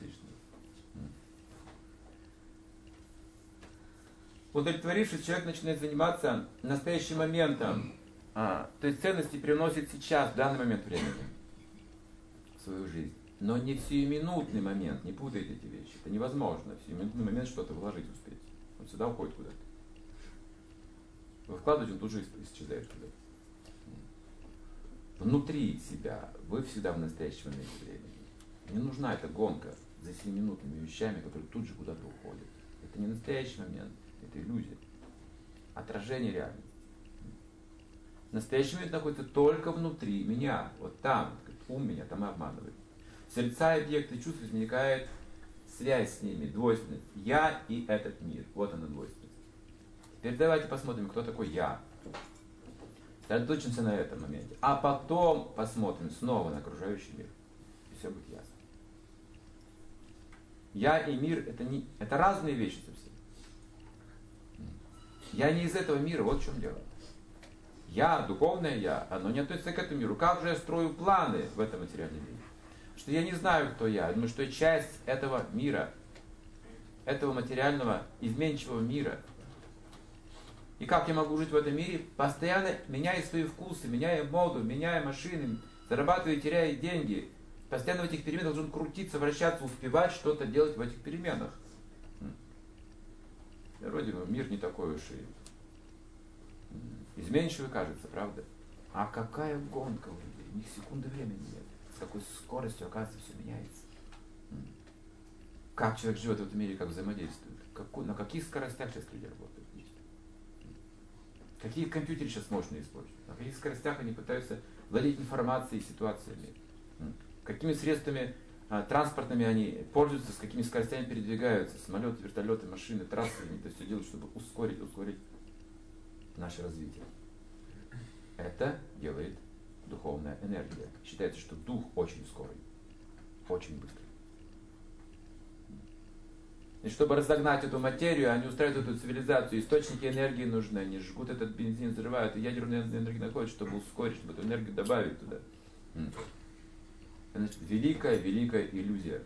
Удовлетворившись, человек начинает заниматься настоящим моментом. То есть ценности приносит сейчас, в данный момент времени, в свою жизнь. Но не в сиюминутный момент, не путайте эти вещи. Это невозможно в сиюминутный момент что-то вложить успеть. Он сюда уходит куда-то. Вы вкладываете, он тут же исчезает куда-то. Внутри себя вы всегда в настоящем моменте времени. Не нужна эта гонка за сиюминутными вещами, которые тут же куда-то уходят. Это не настоящий момент, это иллюзия. Отражение реальности. Настоящий момент находится только внутри меня. Вот там, ум меня там и обманывает. Созерцая объекты чувств, возникает связь с ними, двойственность. Я и этот мир. Вот она двойственность. Теперь давайте посмотрим, кто такой я. Сосредоточимся на этом моменте. А потом посмотрим снова на окружающий мир. И все будет ясно. Я и мир это разные вещи совсем. Я не из этого мира, вот в чем дело. Я, духовное я, оно не относится к этому миру. Как же я строю планы в этом материальном мире? Что я не знаю, кто я думаю, что я часть этого мира, этого материального, изменчивого мира. И как я могу жить в этом мире, постоянно меняя свои вкусы, меняя моду, меняя машины, зарабатывая и теряя деньги. Постоянно в этих переменах должен крутиться, вращаться, успевать что-то делать в этих переменах. Вроде бы мир не такой уж и изменчивый, кажется, правда? А какая гонка у людей? У них секунды времени нет. С какой скоростью, оказывается, все меняется. Как человек живет в этом мире, как взаимодействует? На каких скоростях сейчас люди работают? Какие компьютеры сейчас можно использовать? На каких скоростях они пытаются владеть информацией и ситуациями? Какими средствами транспортными они пользуются, с какими скоростями передвигаются, самолеты, вертолеты, машины, трассы, они это все делают, чтобы ускорить наше развитие. Это делает духовная энергия. Считается, что дух очень скорый, очень быстрый. И чтобы разогнать эту материю, они устраивают эту цивилизацию. Источники энергии нужны. Они жгут этот бензин, взрывают, и ядерную энергию находят, чтобы ускорить, чтобы эту энергию добавить туда. Значит, великая иллюзия.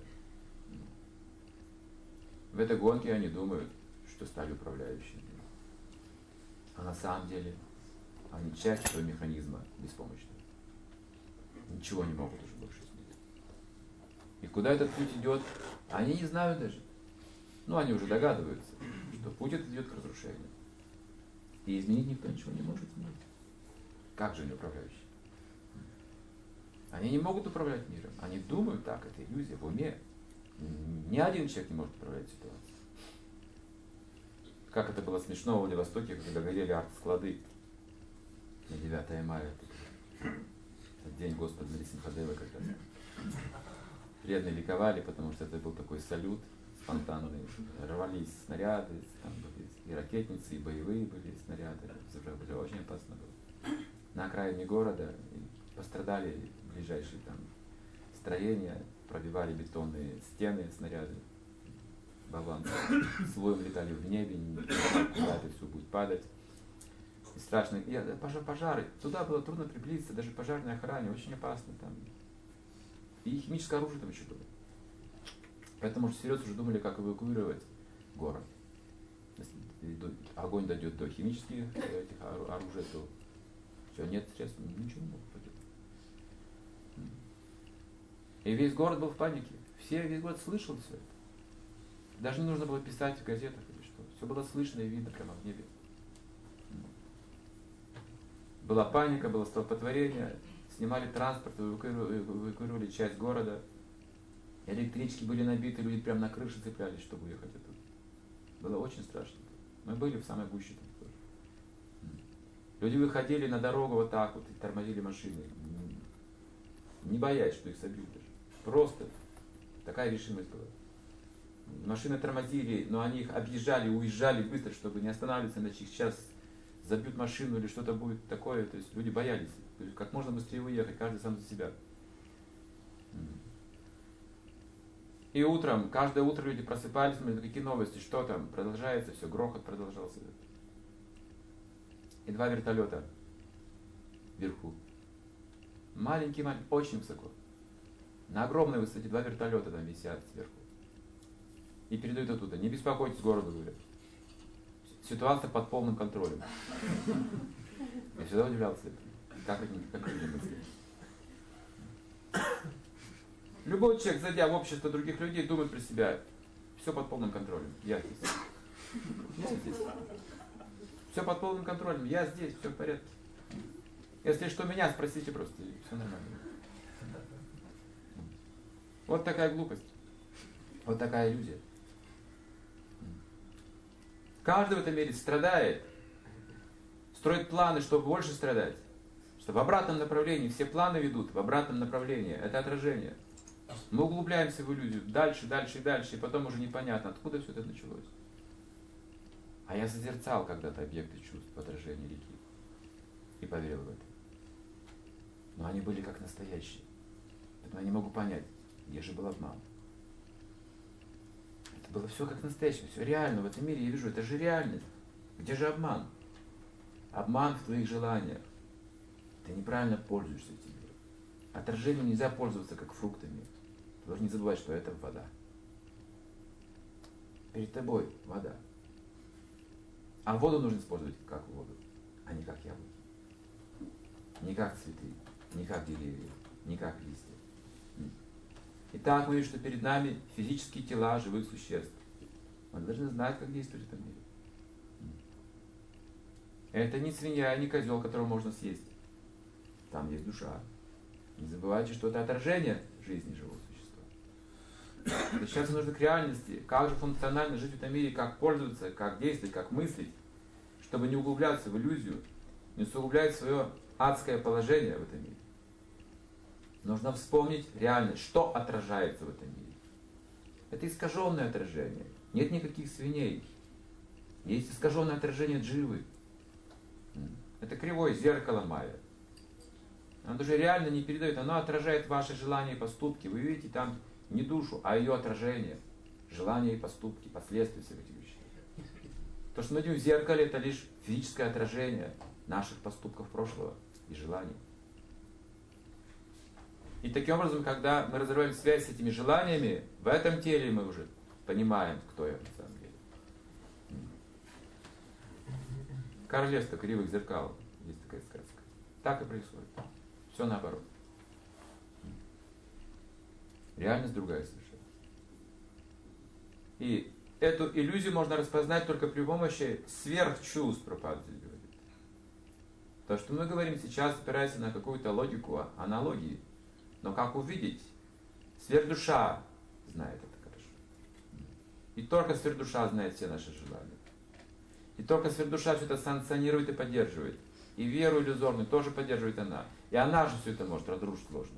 В этой гонке они думают, что стали управляющими. А на самом деле они часть этого механизма беспомощная. Ничего не могут уже больше изменить. И куда этот путь идет, они не знают даже. Ну, они уже догадываются, что путь этот идет к разрушению. И изменить никто ничего не может изменить. Как же они управляющие? Они не могут управлять миром. Они думают так, это иллюзия в уме. Ни один человек не может управлять ситуацией. Как это было смешно в Владивостоке, когда горели арт-склады на 9 мая. Этот день Господа Нарисимхадева как раз. Преданные ликовали, потому что это был такой салют спонтанный. Рвались снаряды, там были и ракетницы, и боевые были снаряды. Это очень опасно было. На окраине города пострадали ближайшие там строения, пробивали бетонные стены, снаряды. Бабан с воем летали в небе, куда это все будет падать. И страшно. И пожары. Туда было трудно приблизиться, даже пожарной охране, очень опасно там. И химическое оружие там еще было. Поэтому уже всерьез уже думали, как эвакуировать город. Если огонь дойдет до химических этих оружий, то все, нет средств, ничего не могут поделать. И весь город был в панике. Весь город слышал все это. Даже не нужно было писать в газетах или что. Все было слышно и видно прямо в небе. Была паника, было столпотворение. Снимали транспорт, эвакуировали часть города. Электрички были набиты, люди прямо на крыше цеплялись, чтобы уехать оттуда. Было очень страшно. Мы были в самой гуще там тоже. Люди выходили на дорогу вот так вот и тормозили машины. Не боясь, что их собьют даже. Просто такая решимость была. Машины тормозили, но они их объезжали, уезжали быстро, чтобы не останавливаться, иначе их сейчас забьют машину или что-то будет такое. То есть люди боялись. То есть как можно быстрее уехать, каждый сам за себя. И утром, каждое утро люди просыпались, смотрели, какие новости, что там, продолжается все, грохот продолжался. И 2 вертолета вверху. Маленький, очень высоко. На огромной высоте 2 вертолета там висят сверху. И передают оттуда. Не беспокойтесь, городу, говорят. Ситуация под полным контролем. Я всегда удивлялся этому. Как люди мыслят. Любой человек, зайдя в общество других людей, думает про себя. Все под полным контролем. Я здесь. Я здесь. Все под полным контролем. Я здесь, все в порядке. Если что, меня спросите просто. Все нормально. Вот такая глупость. Вот такая иллюзия. Каждый в этом мире страдает, строит планы, чтобы больше страдать. Что в обратном направлении, все планы ведут в обратном направлении. Это отражение. Мы углубляемся в иллюзию дальше, дальше и дальше, и потом уже непонятно, откуда все это началось. А я созерцал когда-то объекты чувств в отражении реки и поверил в это. Но они были как настоящие. Поэтому я не могу понять, где же был обман. Это было все как настоящее, все реально в этом мире. Я вижу, это же реальность. Где же обман? Обман в твоих желаниях. Ты неправильно пользуешься этим миром. Отражением нельзя пользоваться как фруктами. Ты должен не забывать, что это вода. Перед тобой вода. А воду нужно использовать как воду, а не как яблоки. Не как цветы, не как деревья, не как листья. Итак, мы видим, что перед нами физические тела живых существ. Мы должны знать, как действовать в этом мире. Это не свинья, не козел, которого можно съесть. Там есть душа. Не забывайте, что это отражение жизни живого существа. Сейчас нужно к реальности, как же функционально жить в этом мире, как пользоваться, как действовать, как мыслить, чтобы не углубляться в иллюзию, не усугублять свое адское положение в этом мире. Нужно вспомнить реальность, что отражается в этом мире. Это искаженное отражение. Нет никаких свиней. Есть искаженное отражение дживы. Это кривое зеркало майя. Оно даже реально не передает, оно отражает ваши желания и поступки. Вы видите там не душу, а ее отражение. Желания и поступки, последствия всех этих вещей. То, что мы видим в зеркале, это лишь физическое отражение наших поступков прошлого и желаний. И таким образом, когда мы разрываем связь с этими желаниями, в этом теле мы уже понимаем, кто я на самом деле. Королевство кривых зеркал, есть такая сказка. Так и происходит. Все наоборот. Реальность другая совершенно. И эту иллюзию можно распознать только при помощи сверхчувств, Прабхупада здесь говорит. То, что мы говорим сейчас, опирается на какую-то логику, аналогии. Но как увидеть? Сверхдуша знает это хорошо. И только сверхдуша знает все наши желания. И только сверхдуша все это санкционирует и поддерживает. И веру иллюзорную тоже поддерживает она. И она же все это может разрушить ложно.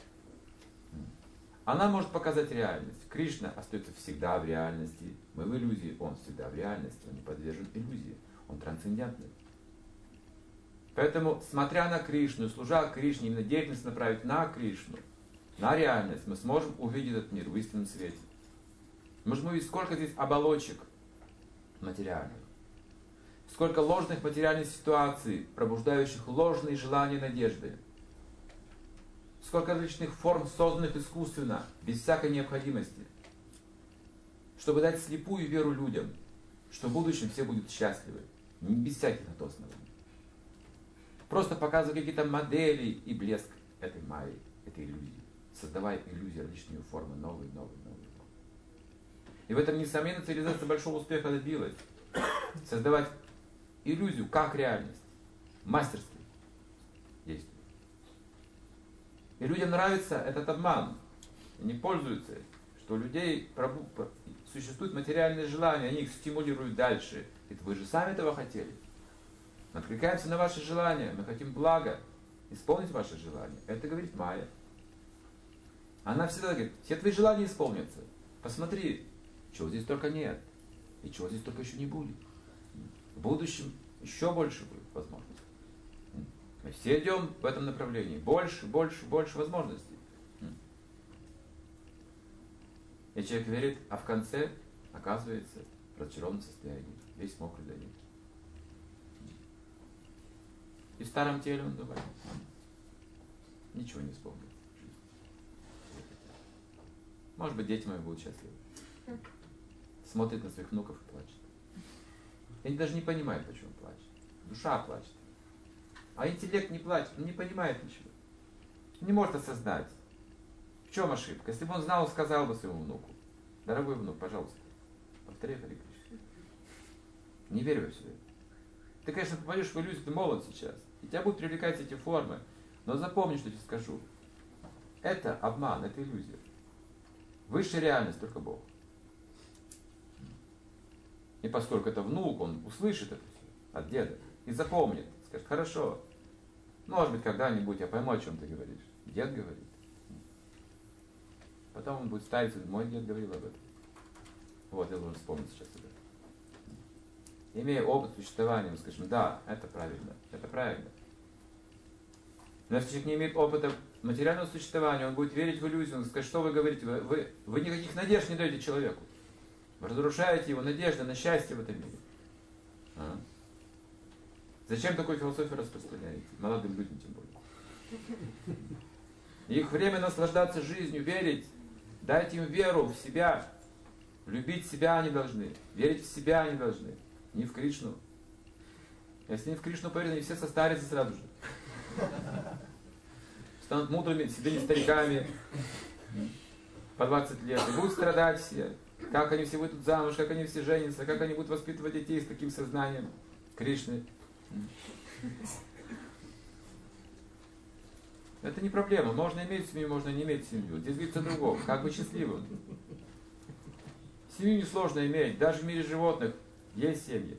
Она может показать реальность. Кришна остается всегда в реальности. Мы в иллюзии, он всегда в реальности. Он не подвержен иллюзии. Он трансцендентный. Поэтому, смотря на Кришну, служа Кришне, именно деятельность направить на Кришну, на реальность, мы сможем увидеть этот мир в истинном свете. Мы можем увидеть, сколько здесь оболочек материальных. Сколько ложных материальных ситуаций, пробуждающих ложные желания и надежды. Сколько различных форм, созданных искусственно, без всякой необходимости. Чтобы дать слепую веру людям, что в будущем все будут счастливы. Без всяких на то оснований. Просто показывая какие-то модели и блеск этой майи, этой иллюзии. Создавая иллюзии, различные формы, новые. И в этом, несомненно, цивилизация большого успеха добилась. Создавать иллюзию как реальность. Мастерски действует. И людям нравится этот обман. Они пользуются, что у людей существуют материальные желания, они их стимулируют дальше. Ведь вы же сами этого хотели. Мы откликаемся на ваши желания, мы хотим блага, исполнить ваши желания. Это говорит майя. Она всегда говорит, все твои желания исполнятся. Посмотри, чего здесь только нет, и чего здесь только еще не будет. В будущем еще больше будет возможностей. Мы все идем в этом направлении. Больше возможностей. И человек верит, а в конце оказывается в разочарованном состоянии, весь мокрый до нитки. И в старом теле он думает, ничего не вспомнит. Может быть, дети мои будут счастливы. Смотрит на своих внуков и плачет. И даже не понимает, почему плачет. Душа плачет. А интеллект не плачет, он не понимает ничего. Не может осознать. В чем ошибка? Если бы он знал, он сказал бы своему внуку: дорогой внук, пожалуйста, повторяй Харе Кришна. Не верь во все это. Ты, конечно, попадешь в иллюзию, ты молод сейчас. И тебя будут привлекать эти формы. Но запомни, что я тебе скажу. Это обман, это иллюзия. Высшая реальность только Бог. И поскольку это внук, он услышит это все от деда и запомнит. Скажет, хорошо, может быть, когда-нибудь я пойму, о чем ты говоришь. Дед говорит. Потом он будет ставить, мой дед говорил об этом. Вот, я должен вспомнить сейчас об этом. Имея опыт существования, мы скажем, да, это правильно, это правильно. Но если человек не имеет опыта материального существования, он будет верить в иллюзию, он скажет, что вы говорите, вы никаких надежд не даете человеку. Вы разрушаете его надежды на счастье в этом мире. Зачем такую философию распространяете? Молодым людям тем более. Их время наслаждаться жизнью, верить. Дайте им веру в себя. Любить себя они должны. Верить в себя они должны. Не в Кришну. Если не в Кришну поверят, они все состарятся сразу же. Станут мудрыми, седыми стариками. По 20 лет. И будут страдать все. Как они все выйдут замуж, как они все женятся, как они будут воспитывать детей с таким сознанием Кришны. Это не проблема. Можно иметь семью, можно не иметь семью. Здесь говорится о другом. Как быть счастливым. Семью несложно иметь. Даже в мире животных есть семьи.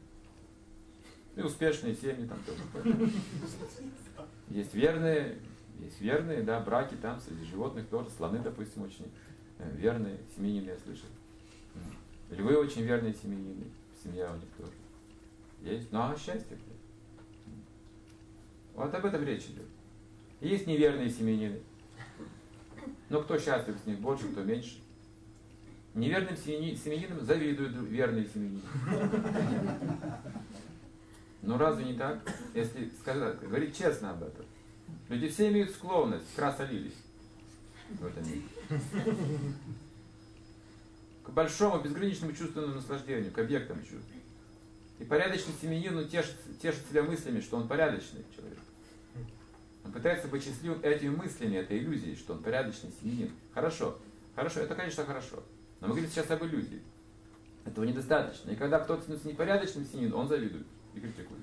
И успешные семьи там тоже. Есть верные, Есть верные, да, браки там среди животных тоже, слоны, допустим, очень верные, семьянины, я слышал. Львы очень верные семьянины, семья у них тоже. Есть, ну а счастье где? Вот об этом речь идет. Есть неверные семьянины. Но кто счастлив с них больше, кто меньше. Неверным семьянинам завидуют верные семьянины. Ну разве не так? Если сказать, говорить честно об этом. Люди все имеют склонность к красолилии в этом мире. К большому безграничному чувственному наслаждению, к объектам чувств. И порядочный семьянин тешит себя мыслями, что он порядочный человек. Он пытается быть счастливым этими мыслями, этой иллюзией, что он порядочный семьянин. Хорошо, это, конечно, хорошо. Но мы говорим сейчас об иллюзии. Этого недостаточно. И когда кто-то становится непорядочным семьянином, он завидует и критикует.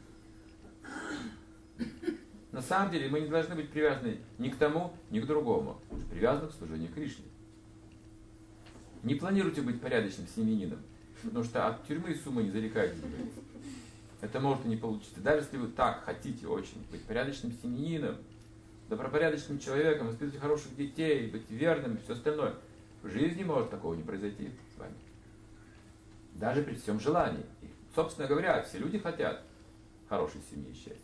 На самом деле мы не должны быть привязаны ни к тому, ни к другому. Мы привязаны к служению Кришне. Не планируйте быть порядочным семьянином, потому что от тюрьмы и суммы не зарекайтесь. Это может и не получиться. Даже если вы так хотите очень быть порядочным семьянином, добропорядочным человеком, воспитывать хороших детей, быть верным и все остальное, в жизни может такого не произойти с вами. Даже при всем желании. И, собственно говоря, все люди хотят хорошей семьи и счастья.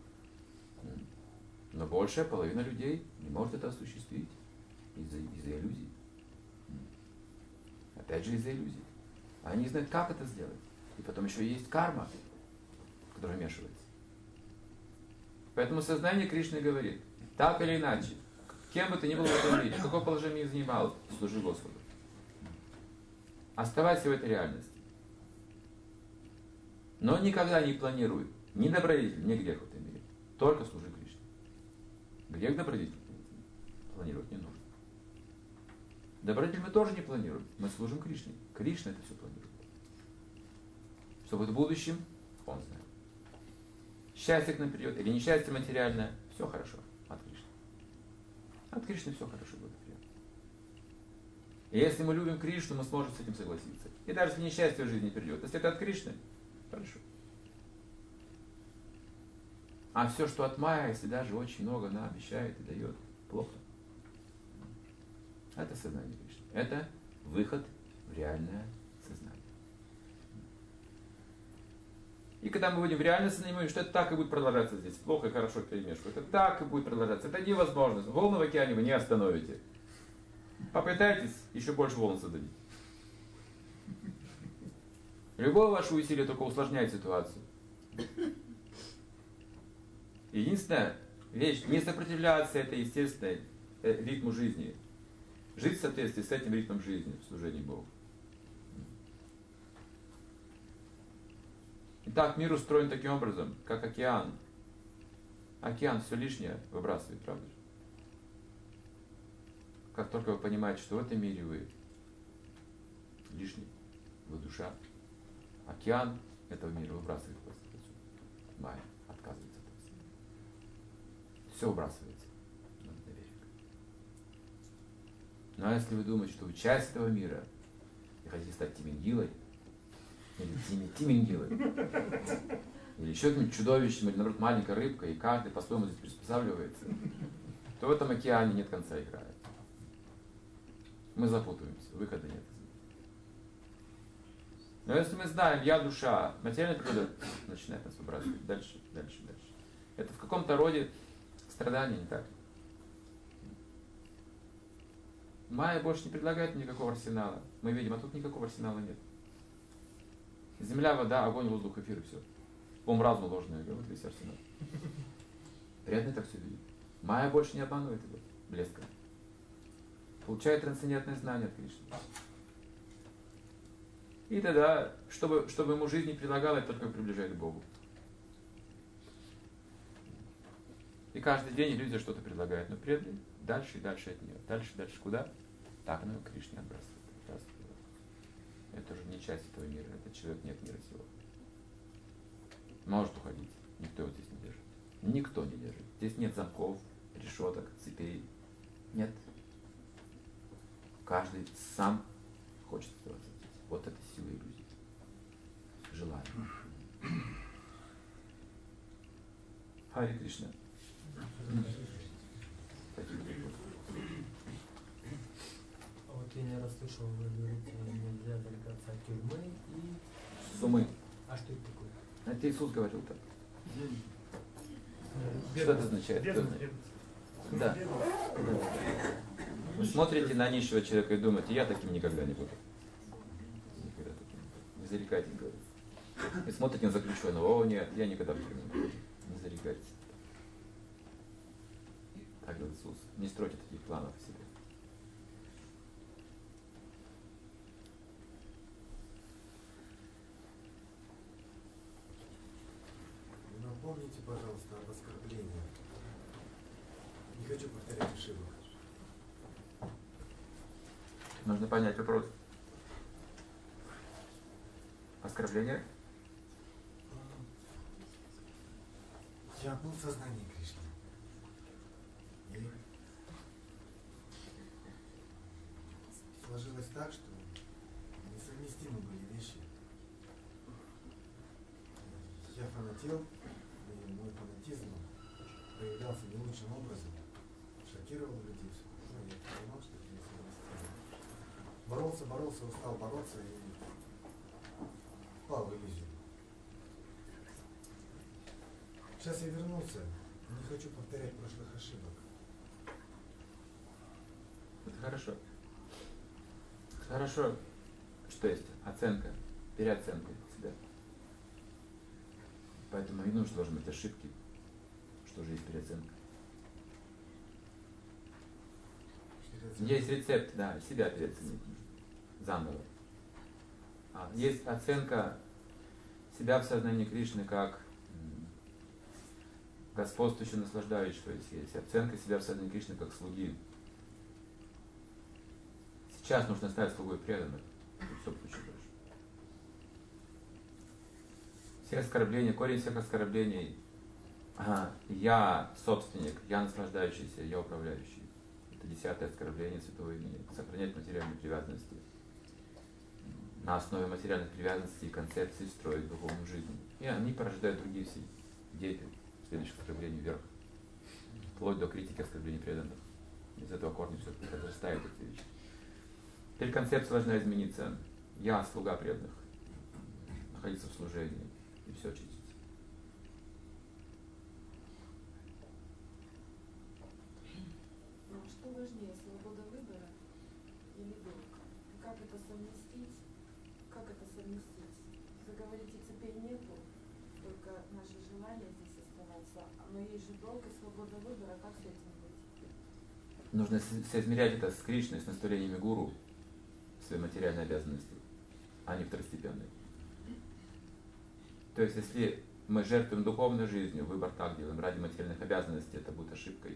Но большая половина людей не может это осуществить из-за иллюзий. Опять же из-за иллюзий. Они не знают, как это сделать. И потом еще есть карма, которая вмешивается. Поэтому сознание Кришны говорит, так или иначе, кем бы ты ни был в этом мире, какое положение ни занимал, служи Господу. Оставайся в этой реальности. Но никогда не планируй ни добродетель, ни грех в этом мире. Только служи Кришне. Грех добродетель планировать не нужно. Добродетель мы тоже не планируем. Мы служим Кришне. Кришна это все планирует. Что будет в будущем, Он знает. Счастье к нам придет или несчастье материальное, все хорошо от Кришны. От Кришны все хорошо будет приятно. И если мы любим Кришну, мы сможем с этим согласиться. И даже если несчастье в жизни придет, если это от Кришны, хорошо. А все, что от Майя, если даже очень много она обещает и дает, плохо. Это сознание Кришны. Это выход в реальное сознание. И когда мы выйдем в реальное сознание, мы видим, что это так и будет продолжаться здесь. Плохо и хорошо перемешку. Это так и будет продолжаться. Это невозможно. Волны в океане вы не остановите. Попытайтесь, еще больше волн создадите. Любое ваше усилие только усложняет ситуацию. Единственная вещь, не сопротивляться этой естественной ритму жизни. Жить в соответствии с этим ритмом жизни в служении Богу. Итак, мир устроен таким образом, как океан. Океан все лишнее выбрасывает, правда же? Как только вы понимаете, что в этом мире вы лишний, вы душа, океан этого мира выбрасывает вас отсюда. Майя отказывается от всего. Все выбрасывается на берег. Ну а если вы думаете, что вы часть этого мира и хотите стать Тимингилой, или Тимингилой, или еще каким-нибудь чудовищем, или наоборот маленькая рыбка, и каждый по-своему здесь приспосабливается, то в этом океане нет конца и края. Мы запутываемся, выхода нет. Но если мы знаем, я душа, материальная природа начинает нас выбрасывать дальше. Это в каком-то роде страдание, не так ли? Майя больше не предлагает никакого арсенала. Мы видим, а тут никакого арсенала нет. Земля, вода, огонь, воздух, эфир и все. Ум, разум, ложное эго, вот весь арсенал. Приятно так все видеть. Майя больше не обманывает его блеском. Получает трансцендентное знание от Кришны. И тогда, чтобы ему жизнь не предлагала, это только приближает к Богу. И каждый день иллюзия что-то предлагает, но преданный дальше и дальше от нее. Дальше куда? Так она его Кришне отбрасывает. Это уже не часть этого мира, этот человек нет мира сего. Может уходить, никто его здесь не держит. Никто не держит. Здесь нет замков, решеток, цепей. Нет. Каждый сам хочет оставаться здесь. Вот это сила иллюзии. Желание. Харе Кришна. слышал, вы говорите, нельзя зарекаться от тюрьмы и... Сумы. А что это такое? Это Иисус говорил так. Что это означает? Да. Вы смотрите на нищего человека и думаете, я таким никогда не буду. Никогда таким не буду. Не зарекайтесь, говорит. И смотрите на заключенного, о нет, я никогда в тюрьму не буду. Не зарекайтесь. Так говорит Иисус. Не стройте таких планов в себе. Напомните, пожалуйста, об оскорблении. Не хочу повторять ошибок. Нужно понять вопрос. Оскорбление? Я был в сознании Кришны. И сложилось так, что несовместимы были вещи. Я фанател, и мой фанатизм проявлялся не лучшим образом, шокировал людей. Ну, я понимал, что это несовместимо. Боролся, устал бороться и впал в иллюзию. Сейчас я вернулся, не хочу повторять прошлых ошибок. Это хорошо. Хорошо, что есть оценка, переоценка себя. Поэтому и нужно должны быть ошибки, что же есть переоценка. Есть рецепт, да, себя переоценить заново. Есть оценка себя в сознании Кришны как господствующего, наслаждающегося. Есть оценка себя в сознании Кришны как слуги. Сейчас нужно стать слугой преданных. Все получилось. Все оскорбления, корень всех оскорблений. Я собственник, я наслаждающийся, я управляющий. Это 10-е оскорбление святого имени. Сохранять материальные привязанности. На основе материальных привязанностей и концепций строить духовную жизнь. И они порождают другие все деятели. Следующих оскорблений вверх. Вплоть до критики оскорблений преданных. Из этого корня все произрастает эти вещи. Теперь концепция должна измениться. Я слуга преданных. Находиться в служении. И все очистится. Ну, что важнее, свобода выбора или долг? Как это совместить? Как это совместить? Вы говорите, цепей нету, только наши желания здесь оставаются, но есть же долг и свобода выбора, как с этим быть? Нужно соизмерять это с Кришной, с наставлениями гуру, своей материальной обязанности, а не второстепенной. То есть, если мы жертвуем духовной жизнью, выбор так делаем ради материальных обязанностей, это будет ошибкой.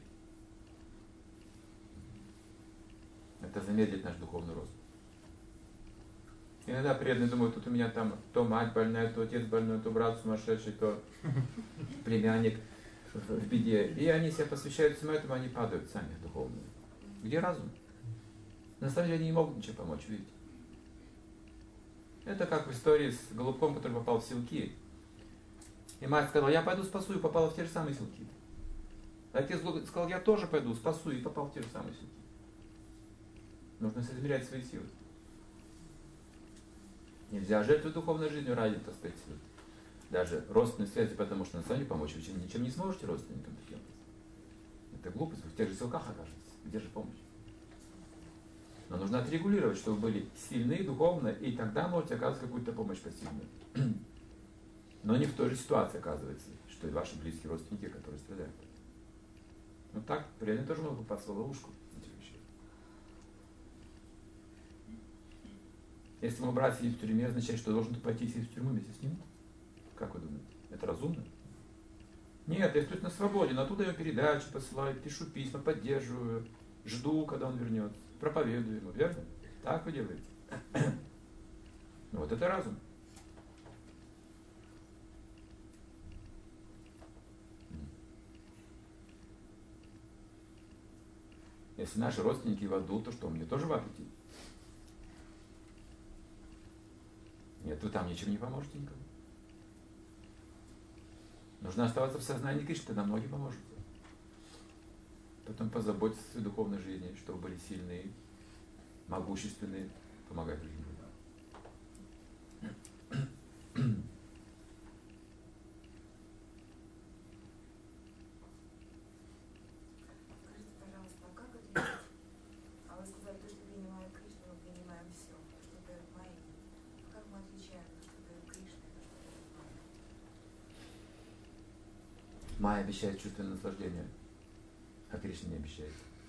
Это замедлит наш духовный рост. Иногда преданные думают, тут у меня там то мать больная, то отец больной, то брат сумасшедший, то племянник в беде. И они себя посвящают всему этому, они падают сами духовно. Где разум? На самом деле они не могут ничего помочь, видите. Это как в истории с голубком, который попал в селки. И мать сказала, я пойду спасу, и попала в те же самые селки. Отец сказал, я тоже пойду, спасу, и попал в те же самые селки. Нужно соизмерять свои силы. Нельзя жертвовать духовной жизнью ради, так сказать, даже родственной связи, потому что на самом деле помочь вы ничем не сможете родственникам таким. Это глупость, вы в тех же селках окажетесь. Где же помощь? Но нужно отрегулировать, чтобы вы были сильны духовно, и тогда можете оказывать какую-то помощь пассивную. Но не в той же ситуации оказывается, что и ваши близкие родственники, которые страдают. Ну так, преданные тоже могут попасться в ловушку этих вещей. Если мой брат сидит в тюрьме, означает, что я должен пойти сидеть в тюрьму вместе с ним? Как вы думаете? Это разумно? Нет, я стою на свободе, но оттуда я передачи посылаю, пишу письма, поддерживаю, жду, когда он вернется, проповедую ему, верно? Так вы делаете. Ну вот это разум. Если наши родственники в аду, то что, мне тоже в ад идти? Нет, вы там ничем не поможете никому. Нужно оставаться в сознании Кришны, тогда многие поможете. Потом позаботиться о своей духовной жизни, чтобы были сильные. могущественные, помогать другим людям. Скажите, пожалуйста, а как отличить? А вы сказали, то, что принимает Кришну, мы принимаем все, что дает Майя. Как мы отличаем то, что дает Кришна, и то, что дает Майя? Майя обещает чувственное наслаждение, а Кришна не обещает.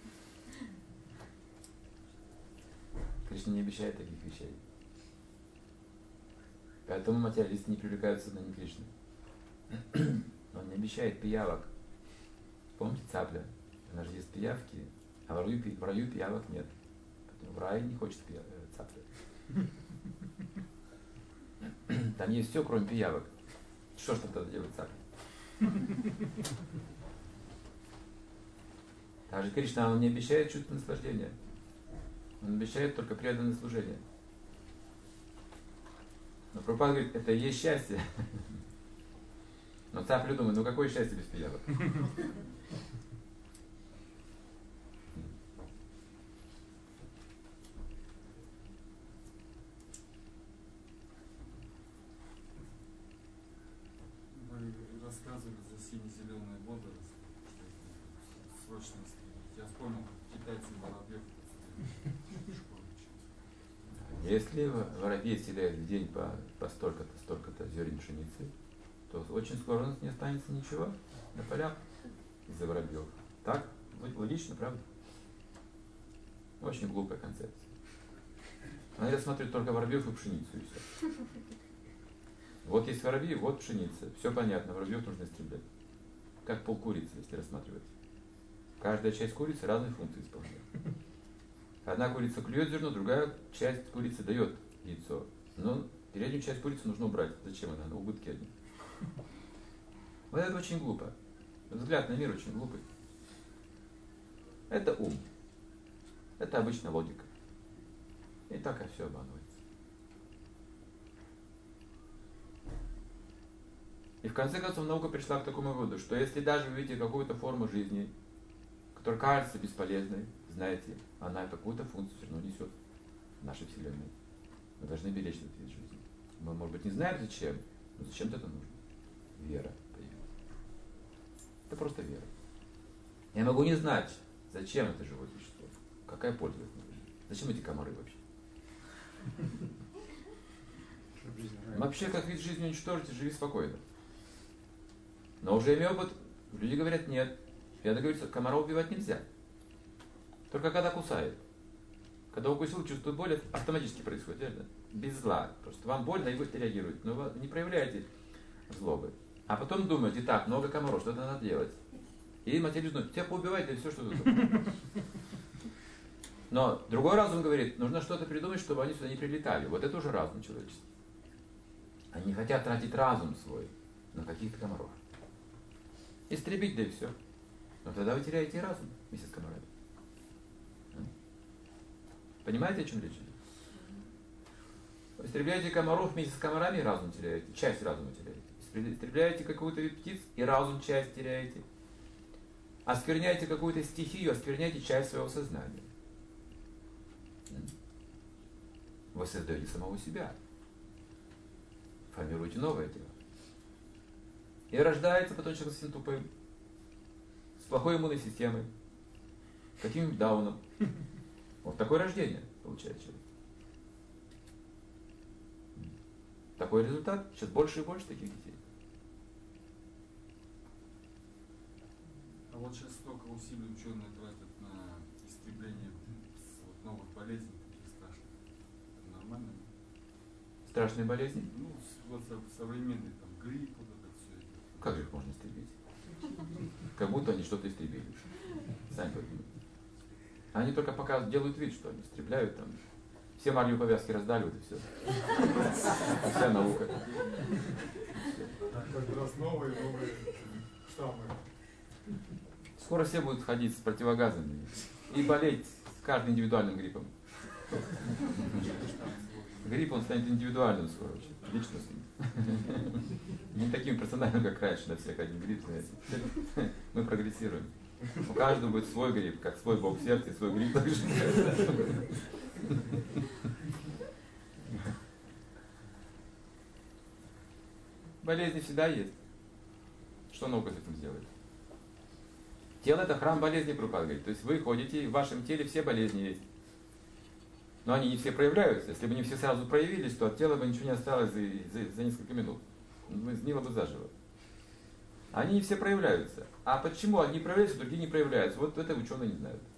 Кришна не обещает таких вещей. Поэтому материалисты не привлекаются на Кришны. Он не обещает пиявок. Помните цапля? Она же ест пиявки, а в раю пиявок нет. Поэтому в рае не хочет цапля. Там есть все, кроме пиявок. Что ж там тогда делает цапля? Также Кришна, он не обещает чувственное наслаждение. Он обещает только преданное служение. Но Прабхупада говорит, это и есть счастье. Но цапля думает, ну какое счастье без пиявок? Вы рассказывали за сине-зеленый водоросль, срочность. Я вспомнил, китайцы воробьев. Если воробей съедает в день по столько-то зерен пшеницы, то очень скоро у нас не останется ничего на полях из-за воробьев. Так? Логично, правда? Очень глупая концепция. Но я смотрю только воробьев и пшеницу, и все. Вот есть воробьи, вот пшеница. Все понятно, воробьев нужно истреблять. Как полкурицы, если рассматривать. Каждая часть курицы разные функции исполняет. Одна курица клюет зерно, другая часть курицы дает яйцо. Но переднюю часть курицы нужно убрать. Зачем она? На убытки одни. Вот это очень глупо. Взгляд на мир очень глупый. Это ум. Это обычная логика. И так и все обманывается. И в конце концов наука пришла к такому выводу, что если даже вы видите какую-то форму жизни, которая кажется бесполезной, знаете, она какую-то функцию все равно несет в нашей Вселенной. Мы должны беречь этот вид жизни. Мы, может быть, не знаем зачем, но зачем-то это нужно. Вера появилась. Это просто вера. Я могу не знать, зачем это живое существо, какая польза от него. Зачем эти комары вообще? Вообще, как вид жизни уничтожить, живи спокойно. Но уже имея опыт, люди говорят, нет. Веда говорится, комара убивать нельзя. Только когда кусает. Когда укусил, чувствует боль, это автоматически происходит, верно? Без зла. Просто вам больно, и вы реагируете. Но вы не проявляете злобы. А потом думаете, так, много комаров, что-то надо делать. И материалист думает, тебя поубивать, да все, что тут. Но другой разум говорит, нужно что-то придумать, чтобы они сюда не прилетали. Вот это уже разум человеческий. Они не хотят тратить разум свой на каких-то комаров. Истребить, да и все. Но тогда вы теряете разум вместе с комарами. Понимаете, о чем речь идет? Вы истребляете комаров вместе с комарами, и разум теряете. Часть разума теряете. Истребляете какой-то вид птиц, и разум часть теряете. Оскверняете какую-то стихию, оскверняете часть своего сознания. Вы создаете самого себя. Формируете новое тело. И рождается потом человек совсем тупым, с плохой иммунной системой, каким-нибудь дауном. Вот такое рождение получает человек. Такой результат. Сейчас больше и больше таких детей. А вот сейчас столько усилий ученые тратят на истребление вот новых болезней, таких страшных. Это нормально? Страшные болезни? Ну, вот современные, там, грипп, вот это все. Как же их можно истребить? Как будто они что-то истребили. Сами подумайте. Они только пока делают вид, что они истребляют там. Все марлевые повязки раздали, вот и все. Вся наука. Каждый раз новые штаммы. Скоро все будут ходить с противогазами и болеть каждым индивидуальным гриппом. Грипп, он станет индивидуальным скоро очень, личностным. Не таким персональным, как раньше, на всех один грипп, знаете. Мы прогрессируем. У каждого будет свой грипп, как свой бог сердца и свой грипп. Болезни всегда есть. Что наука с этим сделает? Тело — это храм болезни, Прабхупада говорит. То есть вы ходите, и в вашем теле все болезни есть. Но они не все проявляются. Если бы они все сразу проявились, то от тела бы ничего не осталось за несколько минут. Сгнило бы заживо. Они не все проявляются. А почему одни проявляются, другие не проявляются? Вот это ученые не знают.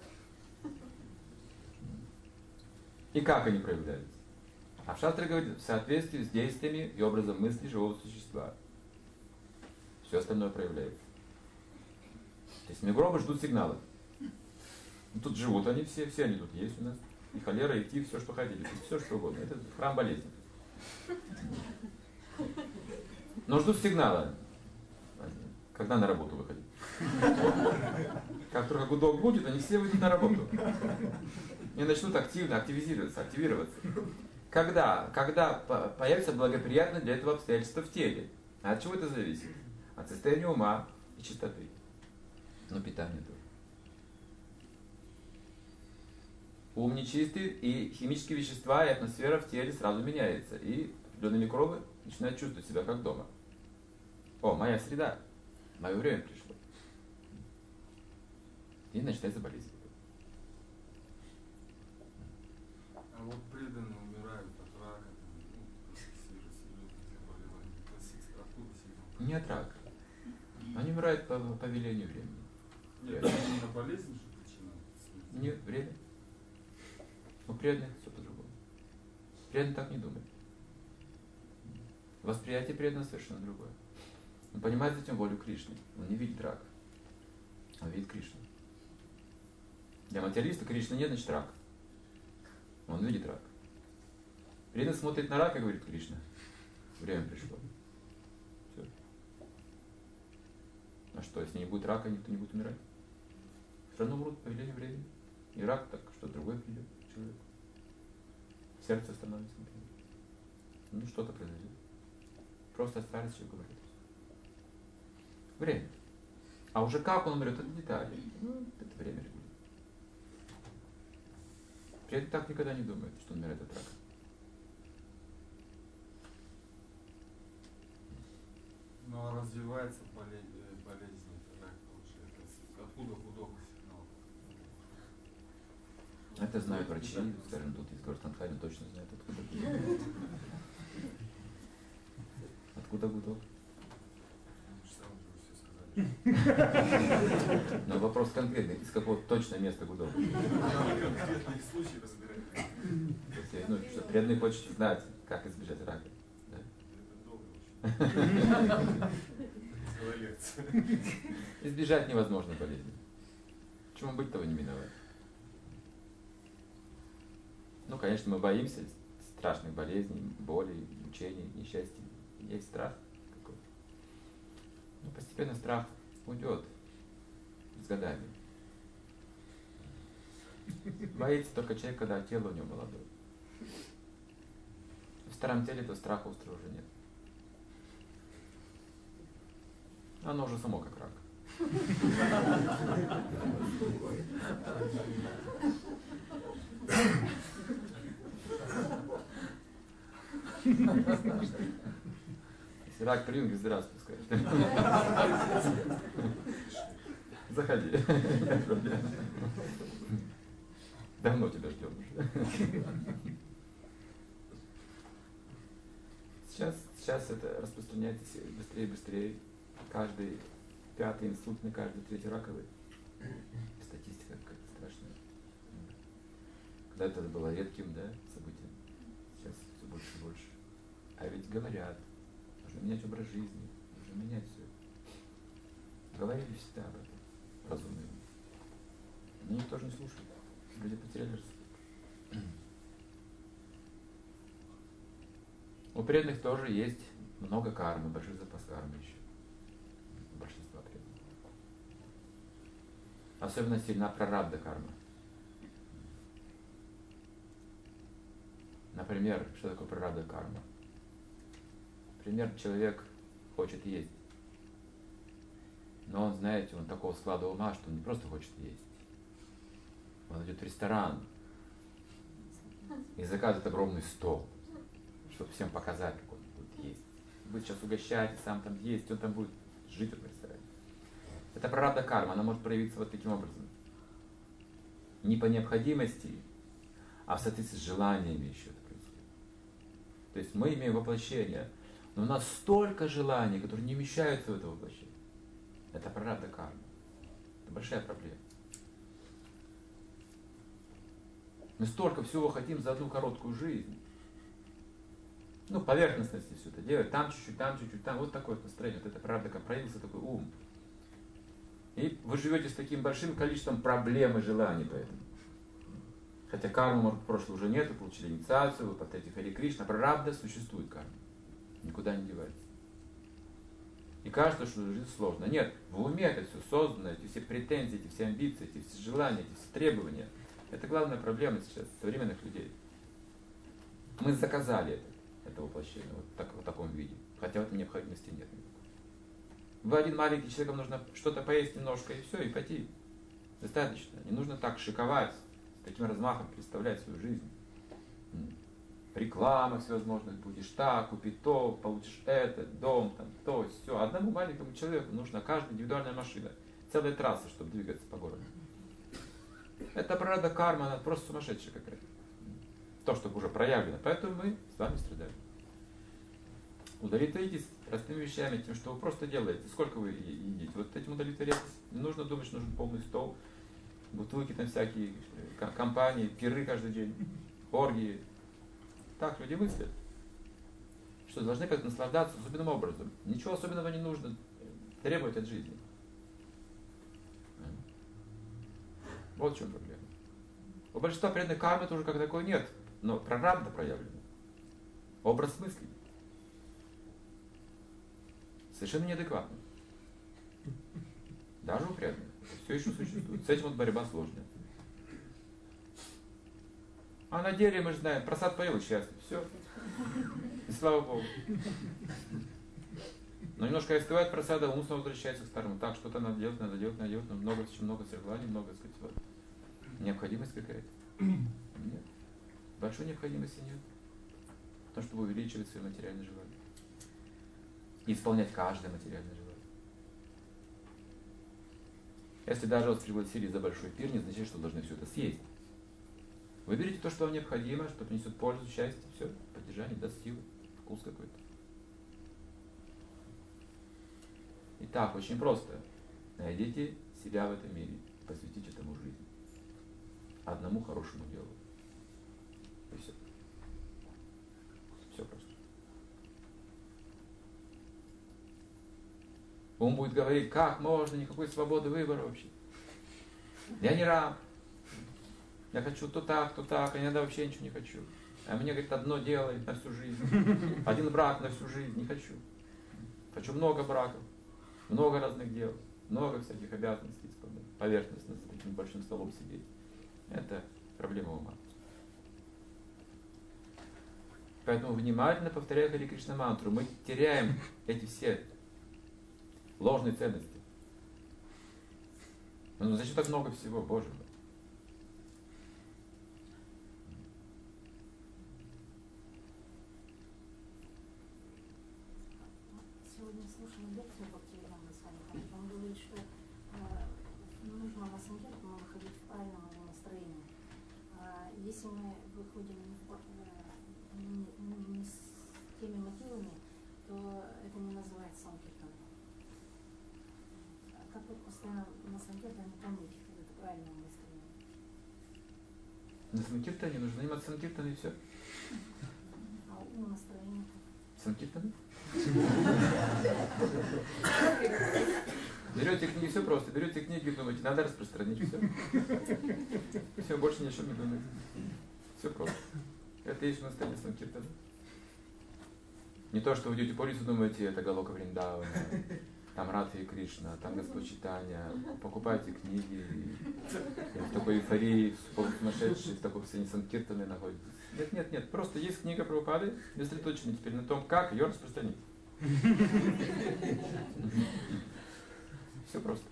И как они проявляются? А в Шастре говорит, в соответствии с действиями и образом мысли живого существа. Все остальное проявляется. То есть микробы ждут сигналов. Тут живут они все они тут есть у нас. И холера, и тиф, все, что хотите, все, что угодно. Это храм болезни. Но ждут сигнала, когда на работу выходить. Как только гудок будет, они все выйдут на работу. И начнут активироваться. Когда появится благоприятное для этого обстоятельства в теле. А от чего это зависит? От состояния ума и чистоты. Но питание тоже. Ум нечистый, и химические вещества, и атмосфера в теле сразу меняется. И определенные микробы начинают чувствовать себя как дома. О, моя среда, мое время пришло. И начинается болезнь. А вот преданные умирают от рака, серьезных заболеваний. Откуда сигнал? Не от рака. Они умирают по велению времени. Нет, именно болезнь, что причина смерти? Нет, время. У преданных все по-другому. Преданный так не думает. Восприятие преданного совершенно другое. Он понимает затем волю Кришны. Он не видит рак. Он видит Кришну. Для материалиста Кришны нет, значит рак. Он видит рак. Преданный смотрит на рак и говорит: Кришна, время пришло. Все. А что, если не будет рака, никто не будет умирать? Все равно умрут по велению времени. И рак, так что другое придет к человеку. Сердце остановится, например. Ну, что-то произойдет. Просто старость человек говорит. Время. А уже как он умрет, это детали. Ну, это время регулирует. Преданный так никогда не думает, что он умирает от рака. Ну а развивается болезнь, это рак, получается. Откуда худого сигнала? Это знают врачи, скажем, тут из Горстанхайна точно знают, откуда гудок. Откуда гудок? Но вопрос конкретный, из какого точно места гудок? Конкретный случай разбирать. Ну, что преданный хочет знать, как избежать рака. Да? Это долго очень. Целая лекция. Избежать невозможно болезни. Чему быть, того не миновать. Ну, конечно, мы боимся страшных болезней, болей, мучений, несчастий. Есть страх какой-то. Но постепенно страх уйдет с годами. Боится только человек, когда тело у него молодое. В старом теле этого страха острого уже нет. Оно уже само как рак. Если рак принял, говорит: здравствуй, скажет. Заходи. Нет проблем. Давно тебя ждем уже. Сейчас это распространяется быстрее и быстрее. Каждый пятый инсульт на каждый третий раковый. Статистика какая-то страшная. Когда это было редким, да, событием. Сейчас все больше и больше. А ведь говорят, нужно менять образ жизни, нужно менять все. Говорили всегда об этом, разумные. Но никто же не слушает. Люди потеряли рассудок. У преданных тоже есть много кармы, большой запас кармы еще. У большинства преданных. Особенно сильна прарабдха карма. Например, что такое прарабдха карма? Например, человек хочет есть. Но он, знаете, он такого склада ума, что он не просто хочет есть. Он идет в ресторан. И заказывает огромный стол, чтобы всем показать, как он будет есть. Будет сейчас угощать, и сам там есть, он там будет жить, вы представляете. Это прарабдха карма, она может проявиться вот таким образом. Не по необходимости, а в соответствии с желаниями еще это происходит. То есть мы имеем воплощение, но у нас столько желаний, которые не вмещаются в это воплощение. Это прарабдха карма. Это большая проблема. Мы столько всего хотим за одну короткую жизнь. Ну, поверхностности все это делать. Там чуть-чуть, там. Вот такое вот настроение. Вот это правда, как проявился такой ум. И вы живете с таким большим количеством проблем и желаний поэтому. Хотя кармы, может, в прошлом уже нет, вы получили инициацию, вы повторяете Харе Кришна. Прарабдха существует карма. Никуда не девается. И кажется, что жизнь сложна. Нет, в уме это все создано, эти все претензии, эти все амбиции, эти все желания, эти все требования. Это главная проблема сейчас современных людей. Мы заказали это воплощение в таком виде, хотя в этом необходимости нет никакой. Вы один маленький человек, вам нужно что-то поесть немножко и все, и пойти. Достаточно. Не нужно так шиковать, с таким размахом представлять свою жизнь. Реклама всевозможных, будешь так, купи то, получишь это, дом, там, то, все. Одному маленькому человеку нужна каждая индивидуальная машина, целая трасса, чтобы двигаться по городу. Это прарабдха карма, она просто сумасшедшая какая-то. То, что уже проявлено. Поэтому мы с вами страдаем. Удовлетворитесь простыми вещами, тем, что вы просто делаете. Сколько вы едите? Вот этим удовлетворяйтесь. Не нужно думать, что нужен полный стол, бутылки там всякие, компании, пиры каждый день, оргии. Так люди мыслят, что должны как-то наслаждаться особенным образом. Ничего особенного не нужно требовать от жизни. Вот в чем проблема. У большинства преданных кармы тоже как такой нет, но прарабдха проявлена. Образ мыслей. Совершенно неадекватно. Даже у преданных. Все еще существует. С этим вот борьба сложная. А на деле мы же знаем, просад поел и счастлив. Все. И слава Богу. Но немножко остывает просада, ум снова возвращается к старому. Так, что-то надо делать, но много желаний, много, так сказать, вот. Необходимость какая-то? Нет. Большой необходимости нет. В том, чтобы увеличивать свои материальные желания. И исполнять каждое материальное желание. Если даже вас пригласили за большой пир, не означает, что должны все это съесть. Выберите то, что вам необходимо, что принесет пользу, счастье, все, поддержание, даст силы, вкус какой-то. Итак, очень просто. Найдите себя в этом мире, посвятите этому жизнь. Одному хорошему делу. И все. Все просто. Он будет говорить, как можно, никакой свободы выбора вообще. Я не раб. Я хочу то так, а иногда вообще ничего не хочу. А мне, говорит, одно делает на всю жизнь. Один брак на всю жизнь не хочу. Хочу много браков, много разных дел, много всяких обязанностей исполнять. Поверхностно за таким большим столом сидеть. Это проблема ума. Поэтому внимательно повторяя Харе Кришна мантру, мы теряем эти все ложные ценности. Ну зачем так много всего, Боже мой? Сегодня слушала лекцию Бхактивинода Свами. Он говорит, что нужно на санкиртану выходить в правильном настроении. Если мы выходим не с теми мотивами, то это не называется санкиртаном. Как вот постоянно на санкиртане помнить это правильное настроение? На санкиртане нужно заниматься санкиртаном и все. А ум настроение? Санкиртаном? Берете книги, все просто. Берете книги и думаете, надо распространить все. Все, больше ни о чем не думайте. Все просто. Это и есть настоящее санкиртана. Не то, что вы идете по улице, думаете, это Галока Вриндавана, там Радха и Кришна, там Господь Чайтанья, покупайте книги, и в такой эйфории, сумасшедшей, в таком состоянии санкиртаны находитесь. Нет, просто есть книга Прабхупады, сосредоточена теперь на том, как ее распространить. Все просто.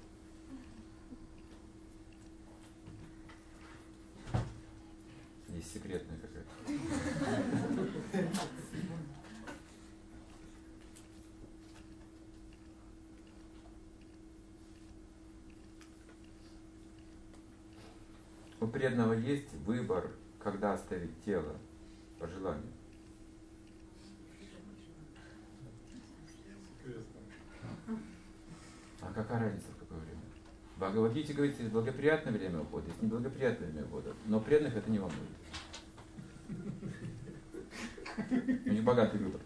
Есть секретная какая-то. У преданного есть выбор, когда оставить тело по желанию. А какая разница, в какое время? В Бхагавад-гите говорится, есть благоприятное время ухода, есть неблагоприятное время ухода. Но преданных это не волнует. У них богатый выбор.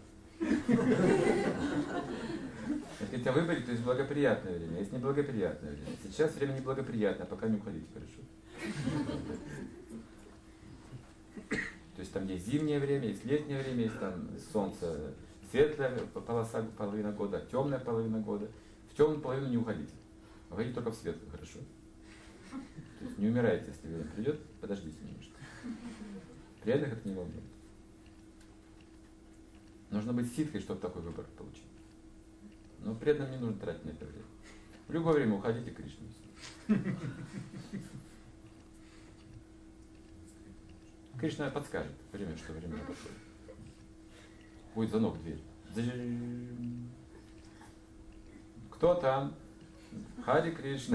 Если у тебя выбор, то есть благоприятное время, есть неблагоприятное время. Сейчас время неблагоприятное, пока не уходите, хорошо? То есть там есть зимнее время, есть летнее время, есть там солнце, светлая половина года, темная половина года. В темную половину не уходите. Уходите только в светлую, хорошо? То есть не умирайте, если время придет, подождите немножко. Преданных это не волнует. Нужно быть ситкой, чтобы такой выбор получить. Но преданным не нужно тратить на это время. В любое время уходите к Кришне. Кришна подскажет время, что время подходит. Будет звонок в дверь. Кто там? Хари Кришна.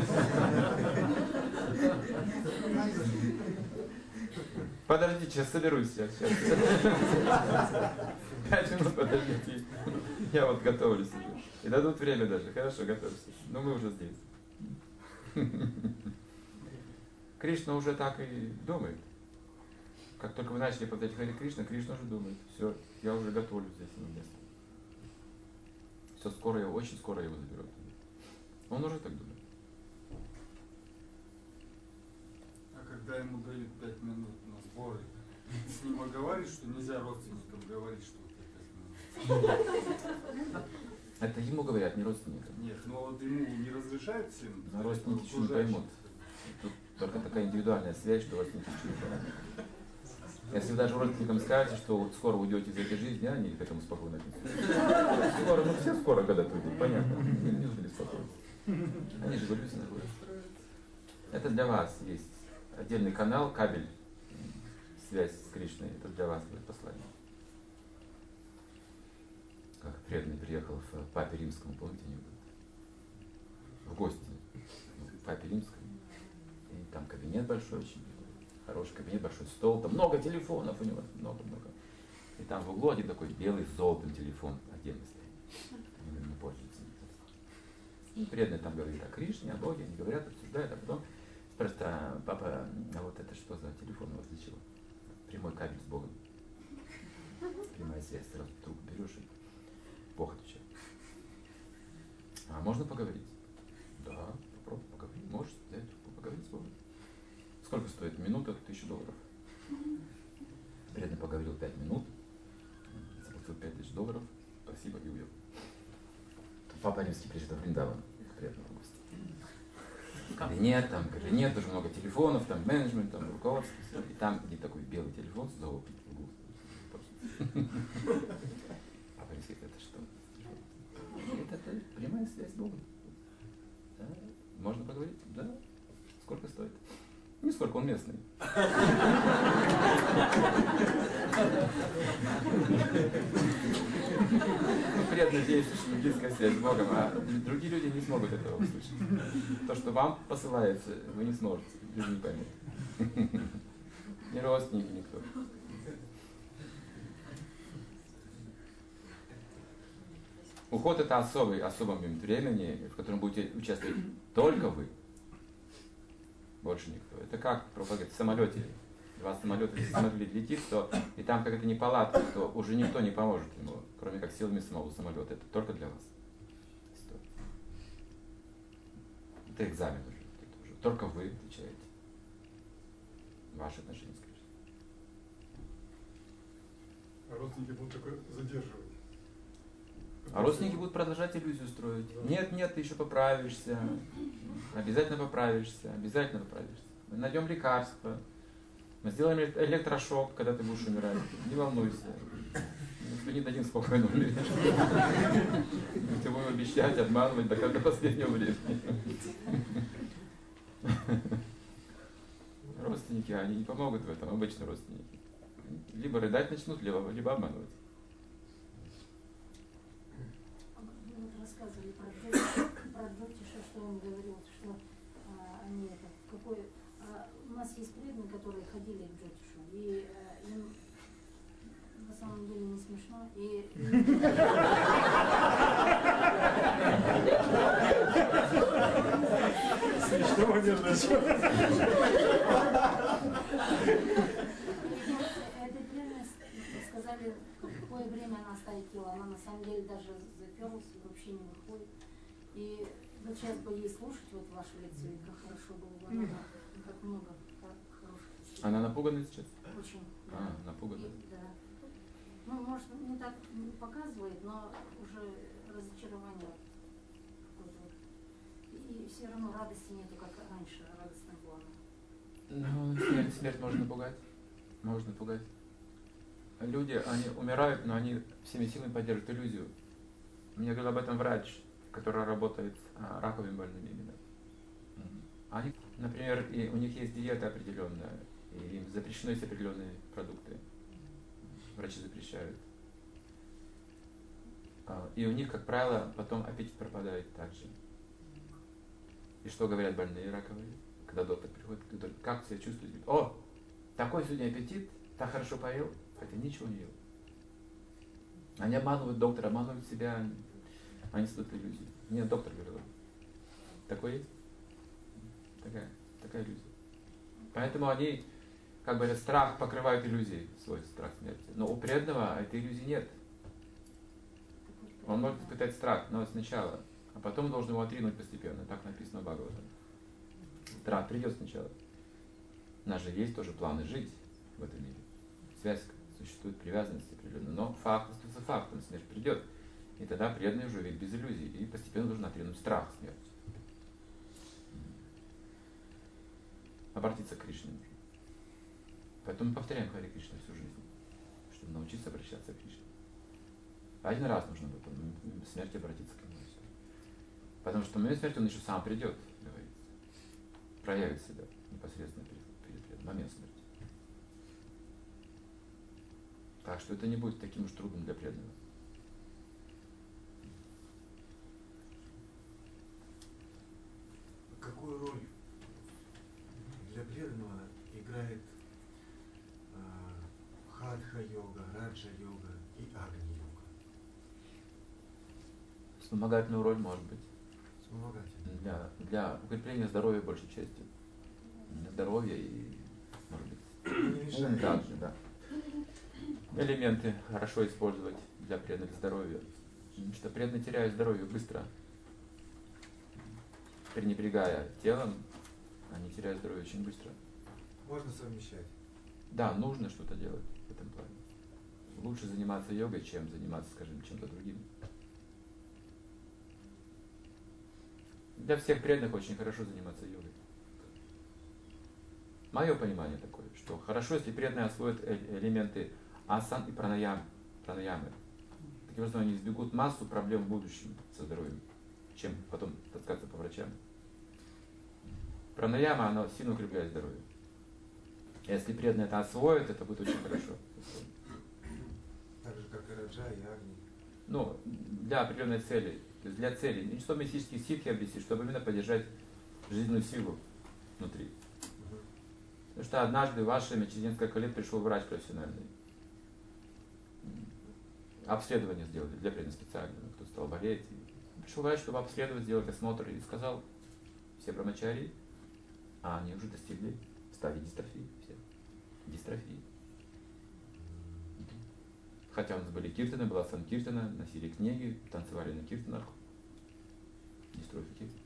Подожди, сейчас соберусь. Сейчас. 5 минут подождите. Я вот готовлюсь уже. И дадут время даже. Хорошо, готовься. Но мы уже здесь. Кришна уже так и думает. Как только вы начали подать Хари Кришна, Кришна уже думает. Все, я уже готовлюсь здесь на место. Все скоро, очень скоро его заберут. Он уже так думает. А когда ему дают 5 минут на сборы, с ним оговаривают, что нельзя родственникам говорить, что вот 5 минут. Это ему говорят, не родственникам. Нет, но вот ему не разрешают всем. Но родственники еще не поймут. Тут только такая индивидуальная связь, что родственники еще не поймут. Если вы даже родственникам скажете, что вот скоро уйдете из этой жизни, они к этому спокойно отнесутся. Скоро, ну все скоро когда-то уйдут, понятно. Не нужно беспокоиться. Они же в иллюзии находятся. Это для вас есть отдельный канал, кабель, связь с Кришной. Это для вас будет послание. Как преданный приехал в Папе Римскому, помните, они будут в гости в Папе Римском. И там кабинет большой очень. Хороший кабинет, большой стол, там много телефонов у него, много-много. И там в углу один такой белый с золотым телефон отдельно стоит. Они не пользуются. И преданный там говорит о Кришне, о Боге, они говорят, обсуждают, а потом спрашивают, а папа, а вот это что за телефон у вас для чего? Прямой кабель с Богом. Прямая связь, сразу трубку берешь и Бог отвечает. А можно поговорить? Да, попробуй поговорить. Можешь взять трубку, поговорить с Богом. Сколько стоит минута? $1000. Преданный поговорил 5 минут, заплатил $5000, спасибо и уехал. Папа Римский приезжает в Вриндаван, преданного гостя. Кабинет, тоже много телефонов, там менеджмент, там руководство, все. И там где такой белый телефон с золотом в углу. Папа Римский говорит, это что? Это прямая связь с Богом. Да? Можно поговорить? Да. Сколько стоит? Не сколько, он местный. Приятно действует, что близкая связь с Богом, а другие люди не смогут этого услышать. То, что вам посылается, вы не сможете, люди не поймут. Ни родственники, никто. Уход — это особый момент времени, в котором будете участвовать только вы. Больше никто. Это как в самолете. 2 самолета, если самолет летит, то и там как это не палатка, то уже никто не поможет ему, кроме как силами самого самолета. Это только для вас. Это экзамен уже. Это уже. Только вы отвечаете. Ваши отношения с Кришной. А родственники будут такое задерживать. А родственники будут продолжать иллюзию строить. Нет, ты еще поправишься. Обязательно поправишься. Мы найдем лекарство. Мы сделаем электрошок, когда ты будешь умирать. Не волнуйся. Мы не дадим спокойно умереть. Мы тебе будем обещать, обманывать до последнего времени. Родственники, они не помогут в этом, обычные родственники. либо рыдать начнут, либо обманывать. Вы вот рассказывали про Джотиша, что он говорил, что они это, у нас есть преданные, которые ходили к Джотишу, и им на самом деле не смешно, и Смешно, наверное. этой преданной сказали, какое время она оставит тело, она на самом деле даже заперлась и вообще не выходит. И вот сейчас бы ей слушать вот вашу лекцию, и как хорошо было бы, она, как много хороших вещей. Она напугана сейчас? Очень. А, напугана. Да. Ну, может, не так не показывает, но уже разочарование какое-то. И все равно радости нету, как раньше радостно было. Ну, смерть можно напугать. Можно напугать. Люди, они умирают, но они всеми силами поддерживают иллюзию. Мне говорил об этом врач, который работает с раковыми больными именно. Они, например, и у них есть диета определенная, и им запрещены есть определенные продукты. Врачи запрещают. И у них, как правило, потом аппетит пропадает также. И что говорят больные раковые? Когда доктор приходит, говорит, как себя чувствуете? О, такой сегодня аппетит, так хорошо поел, хотя ничего не ел. Они обманывают доктора, обманывают себя, они создают иллюзию. Мне доктор говорил. Такое есть? Такая иллюзия. Поэтому они, как бы, страх покрывают иллюзией, свой страх смерти. Но у преданного этой иллюзии нет. Он может испытать страх, но сначала, а потом должен его отринуть постепенно. Так написано в Бхагаватам. Страх придет сначала. У нас же есть тоже планы жить в этом мире. Связь существует, привязанность определенная. Но факт остается фактом, смерть придет. И тогда преданный уже видит без иллюзий. И постепенно должен отринуть страх смерти. Обратиться к Кришне нужно. Поэтому мы повторяем Харе Кришна всю жизнь, чтобы научиться обращаться к Кришне. Один раз нужно потом в смерти обратиться к нему. Потому что в момент смерти он еще сам придет, говорится. Проявит себя непосредственно перед момент смерти. Так что это не будет таким уж трудным для преданного. Какую роль для преданного играет хатха-йога, раджа-йога и агни-йога? Вспомогательную роль может быть. Вспомогательную. Для укрепления здоровья большей частью. Для здоровья и, может быть, Не мешает. также, да. Элементы хорошо использовать для преданных здоровья. Потому что преданные теряют здоровье быстро. Пренебрегая телом, они теряют здоровье очень быстро. Можно совмещать. Да, нужно что-то делать в этом плане. Лучше заниматься йогой, чем заниматься, скажем, чем-то другим. Для всех преданных очень хорошо заниматься йогой. Мое понимание такое, что хорошо, если преданные освоят элементы асан и пранаямы. Таким образом, они избегут массу проблем в будущем со здоровьем, чем потом таскаться по врачам. Пранаяма, она сильно укрепляет здоровье. Если преданные это освоят, это будет очень хорошо. Так же, как и раджа и агни. Ну, для определенной цели. То есть для цели. Не что мистические ситхи объяснить, чтобы именно поддержать жизненную силу внутри. Потому что однажды в ваше несколько лет пришел врач профессиональный. Обследование сделали для преданных специально, кто стал болеть. Пришел врач, чтобы обследовать, сделать осмотр, и сказал, все брамачари, а они уже достигли стадии дистрофии. Все. Дистрофии. Хотя у нас были киртаны, была санкиртана, носили книги, танцевали на киртанах. Дистрофики.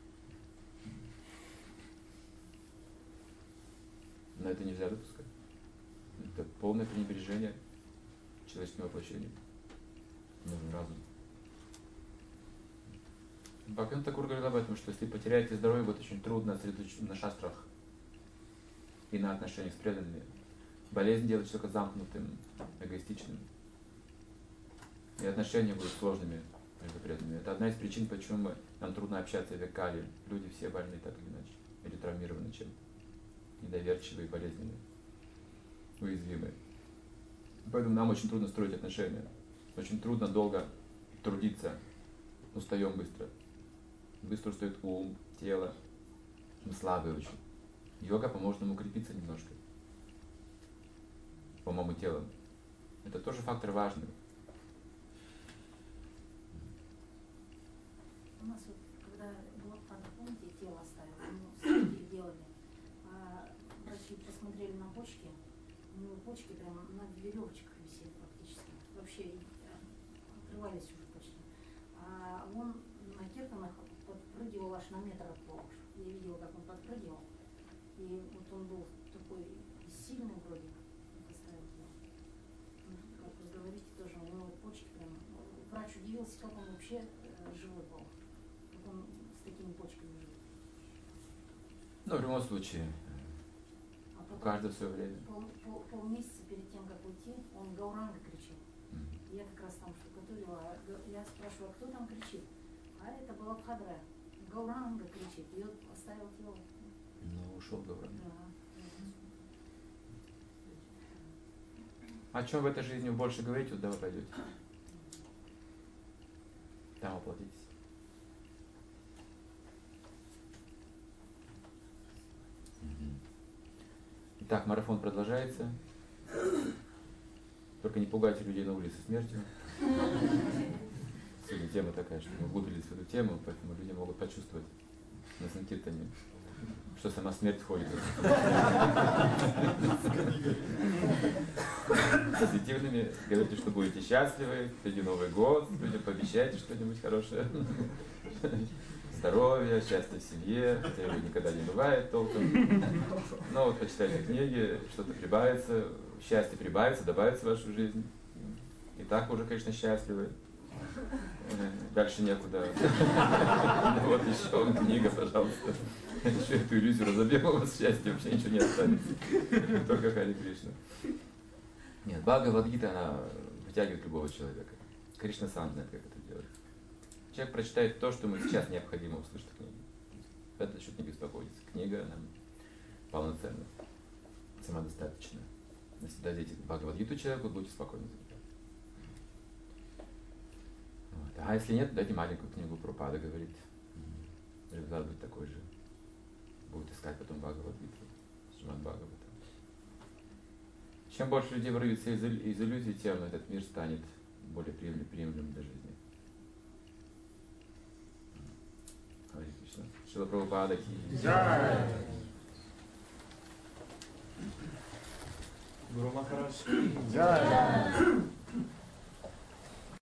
Но это нельзя допускать. Это полное пренебрежение человеческим воплощением. Нужен разум. Бхактивинода Тхакур говорил об этом, что если потеряете здоровье, будет очень трудно сосредоточиться на шастрах и на отношениях с преданными. Болезнь делает человека замкнутым, эгоистичным. И отношения будут сложными между преданными. Это одна из причин, почему нам трудно общаться в векале. Люди все больны так или иначе. Или травмированы чем-то. Недоверчивые, болезненные, уязвимые. Поэтому нам очень трудно строить отношения. Очень трудно долго трудиться. Устаем быстро. Быстро устает ум, тело. Мы слабые очень. Йога поможет нам укрепиться немножко. Умом и телом. Это тоже фактор важный. У нас вот, когда было, помните, тело оставило, ну, делали, а врачи посмотрели на почки, у него почки прям на веревочках висели практически, вообще отрывались уже почти. А он на киртанах подпрыгивал аж на метр от пола. Я видела, как он подпрыгивал. И вот он был такой сильный вроде, поставил его. Как вы говорите, тоже у него почки прям. Врач удивился, как он вообще живой был. Как он с такими почками жил. Но в любом случае, у каждого свое время. Полмесяца перед тем, как уйти, он Гауранга кричал. Я как раз там штукатурила, я спрашиваю, а кто там кричит? А это была Бхадра. Гауранга кричит, и он оставил тело. Ну, ушел Гауранга. Да. О чем в этой жизни вы больше говорите, туда вы пойдете. Там воплотитесь. Итак, марафон продолжается. Только не пугайте людей на улице смертью. Сегодня тема такая, что мы углубились в эту тему, поэтому люди могут почувствовать на санкиртане, что сама смерть входит. Позитивными говорите, что будете счастливы, впереди Новый год, людям пообещайте что-нибудь хорошее. Здоровья, счастья в семье, хотя его никогда не бывает толком. Но вот почитайте книги, что-то прибавится, счастье прибавится, добавится в вашу жизнь. И так уже, конечно, счастливы. Дальше некуда. Вот еще книга, пожалуйста. Еще эту иллюзию разобьем, у вас счастья вообще ничего не останется. Только Хари Кришна. Нет, Бхагавад-гита, она вытягивает любого человека. Кришна сам знает, как это делать. Человек прочитает то, что ему сейчас необходимо услышать в книге. В этот счет не беспокойтесь. Книга нам полноценна, самодостаточна. Если дадите Бхагавад-гиту человеку, будете спокойны. Вот. А если нет, дайте маленькую книгу Прабхупада, говорит. Результат будет такой же. Будет искать потом Бхагавад-гиту, Шримад Бхагавата. Чем больше людей вырвется из иллюзий, тем этот мир станет более приемлемым для жизни. Харе Кришна. Шрила Прабхупада ки джай. Гуру Махарадж. Джай.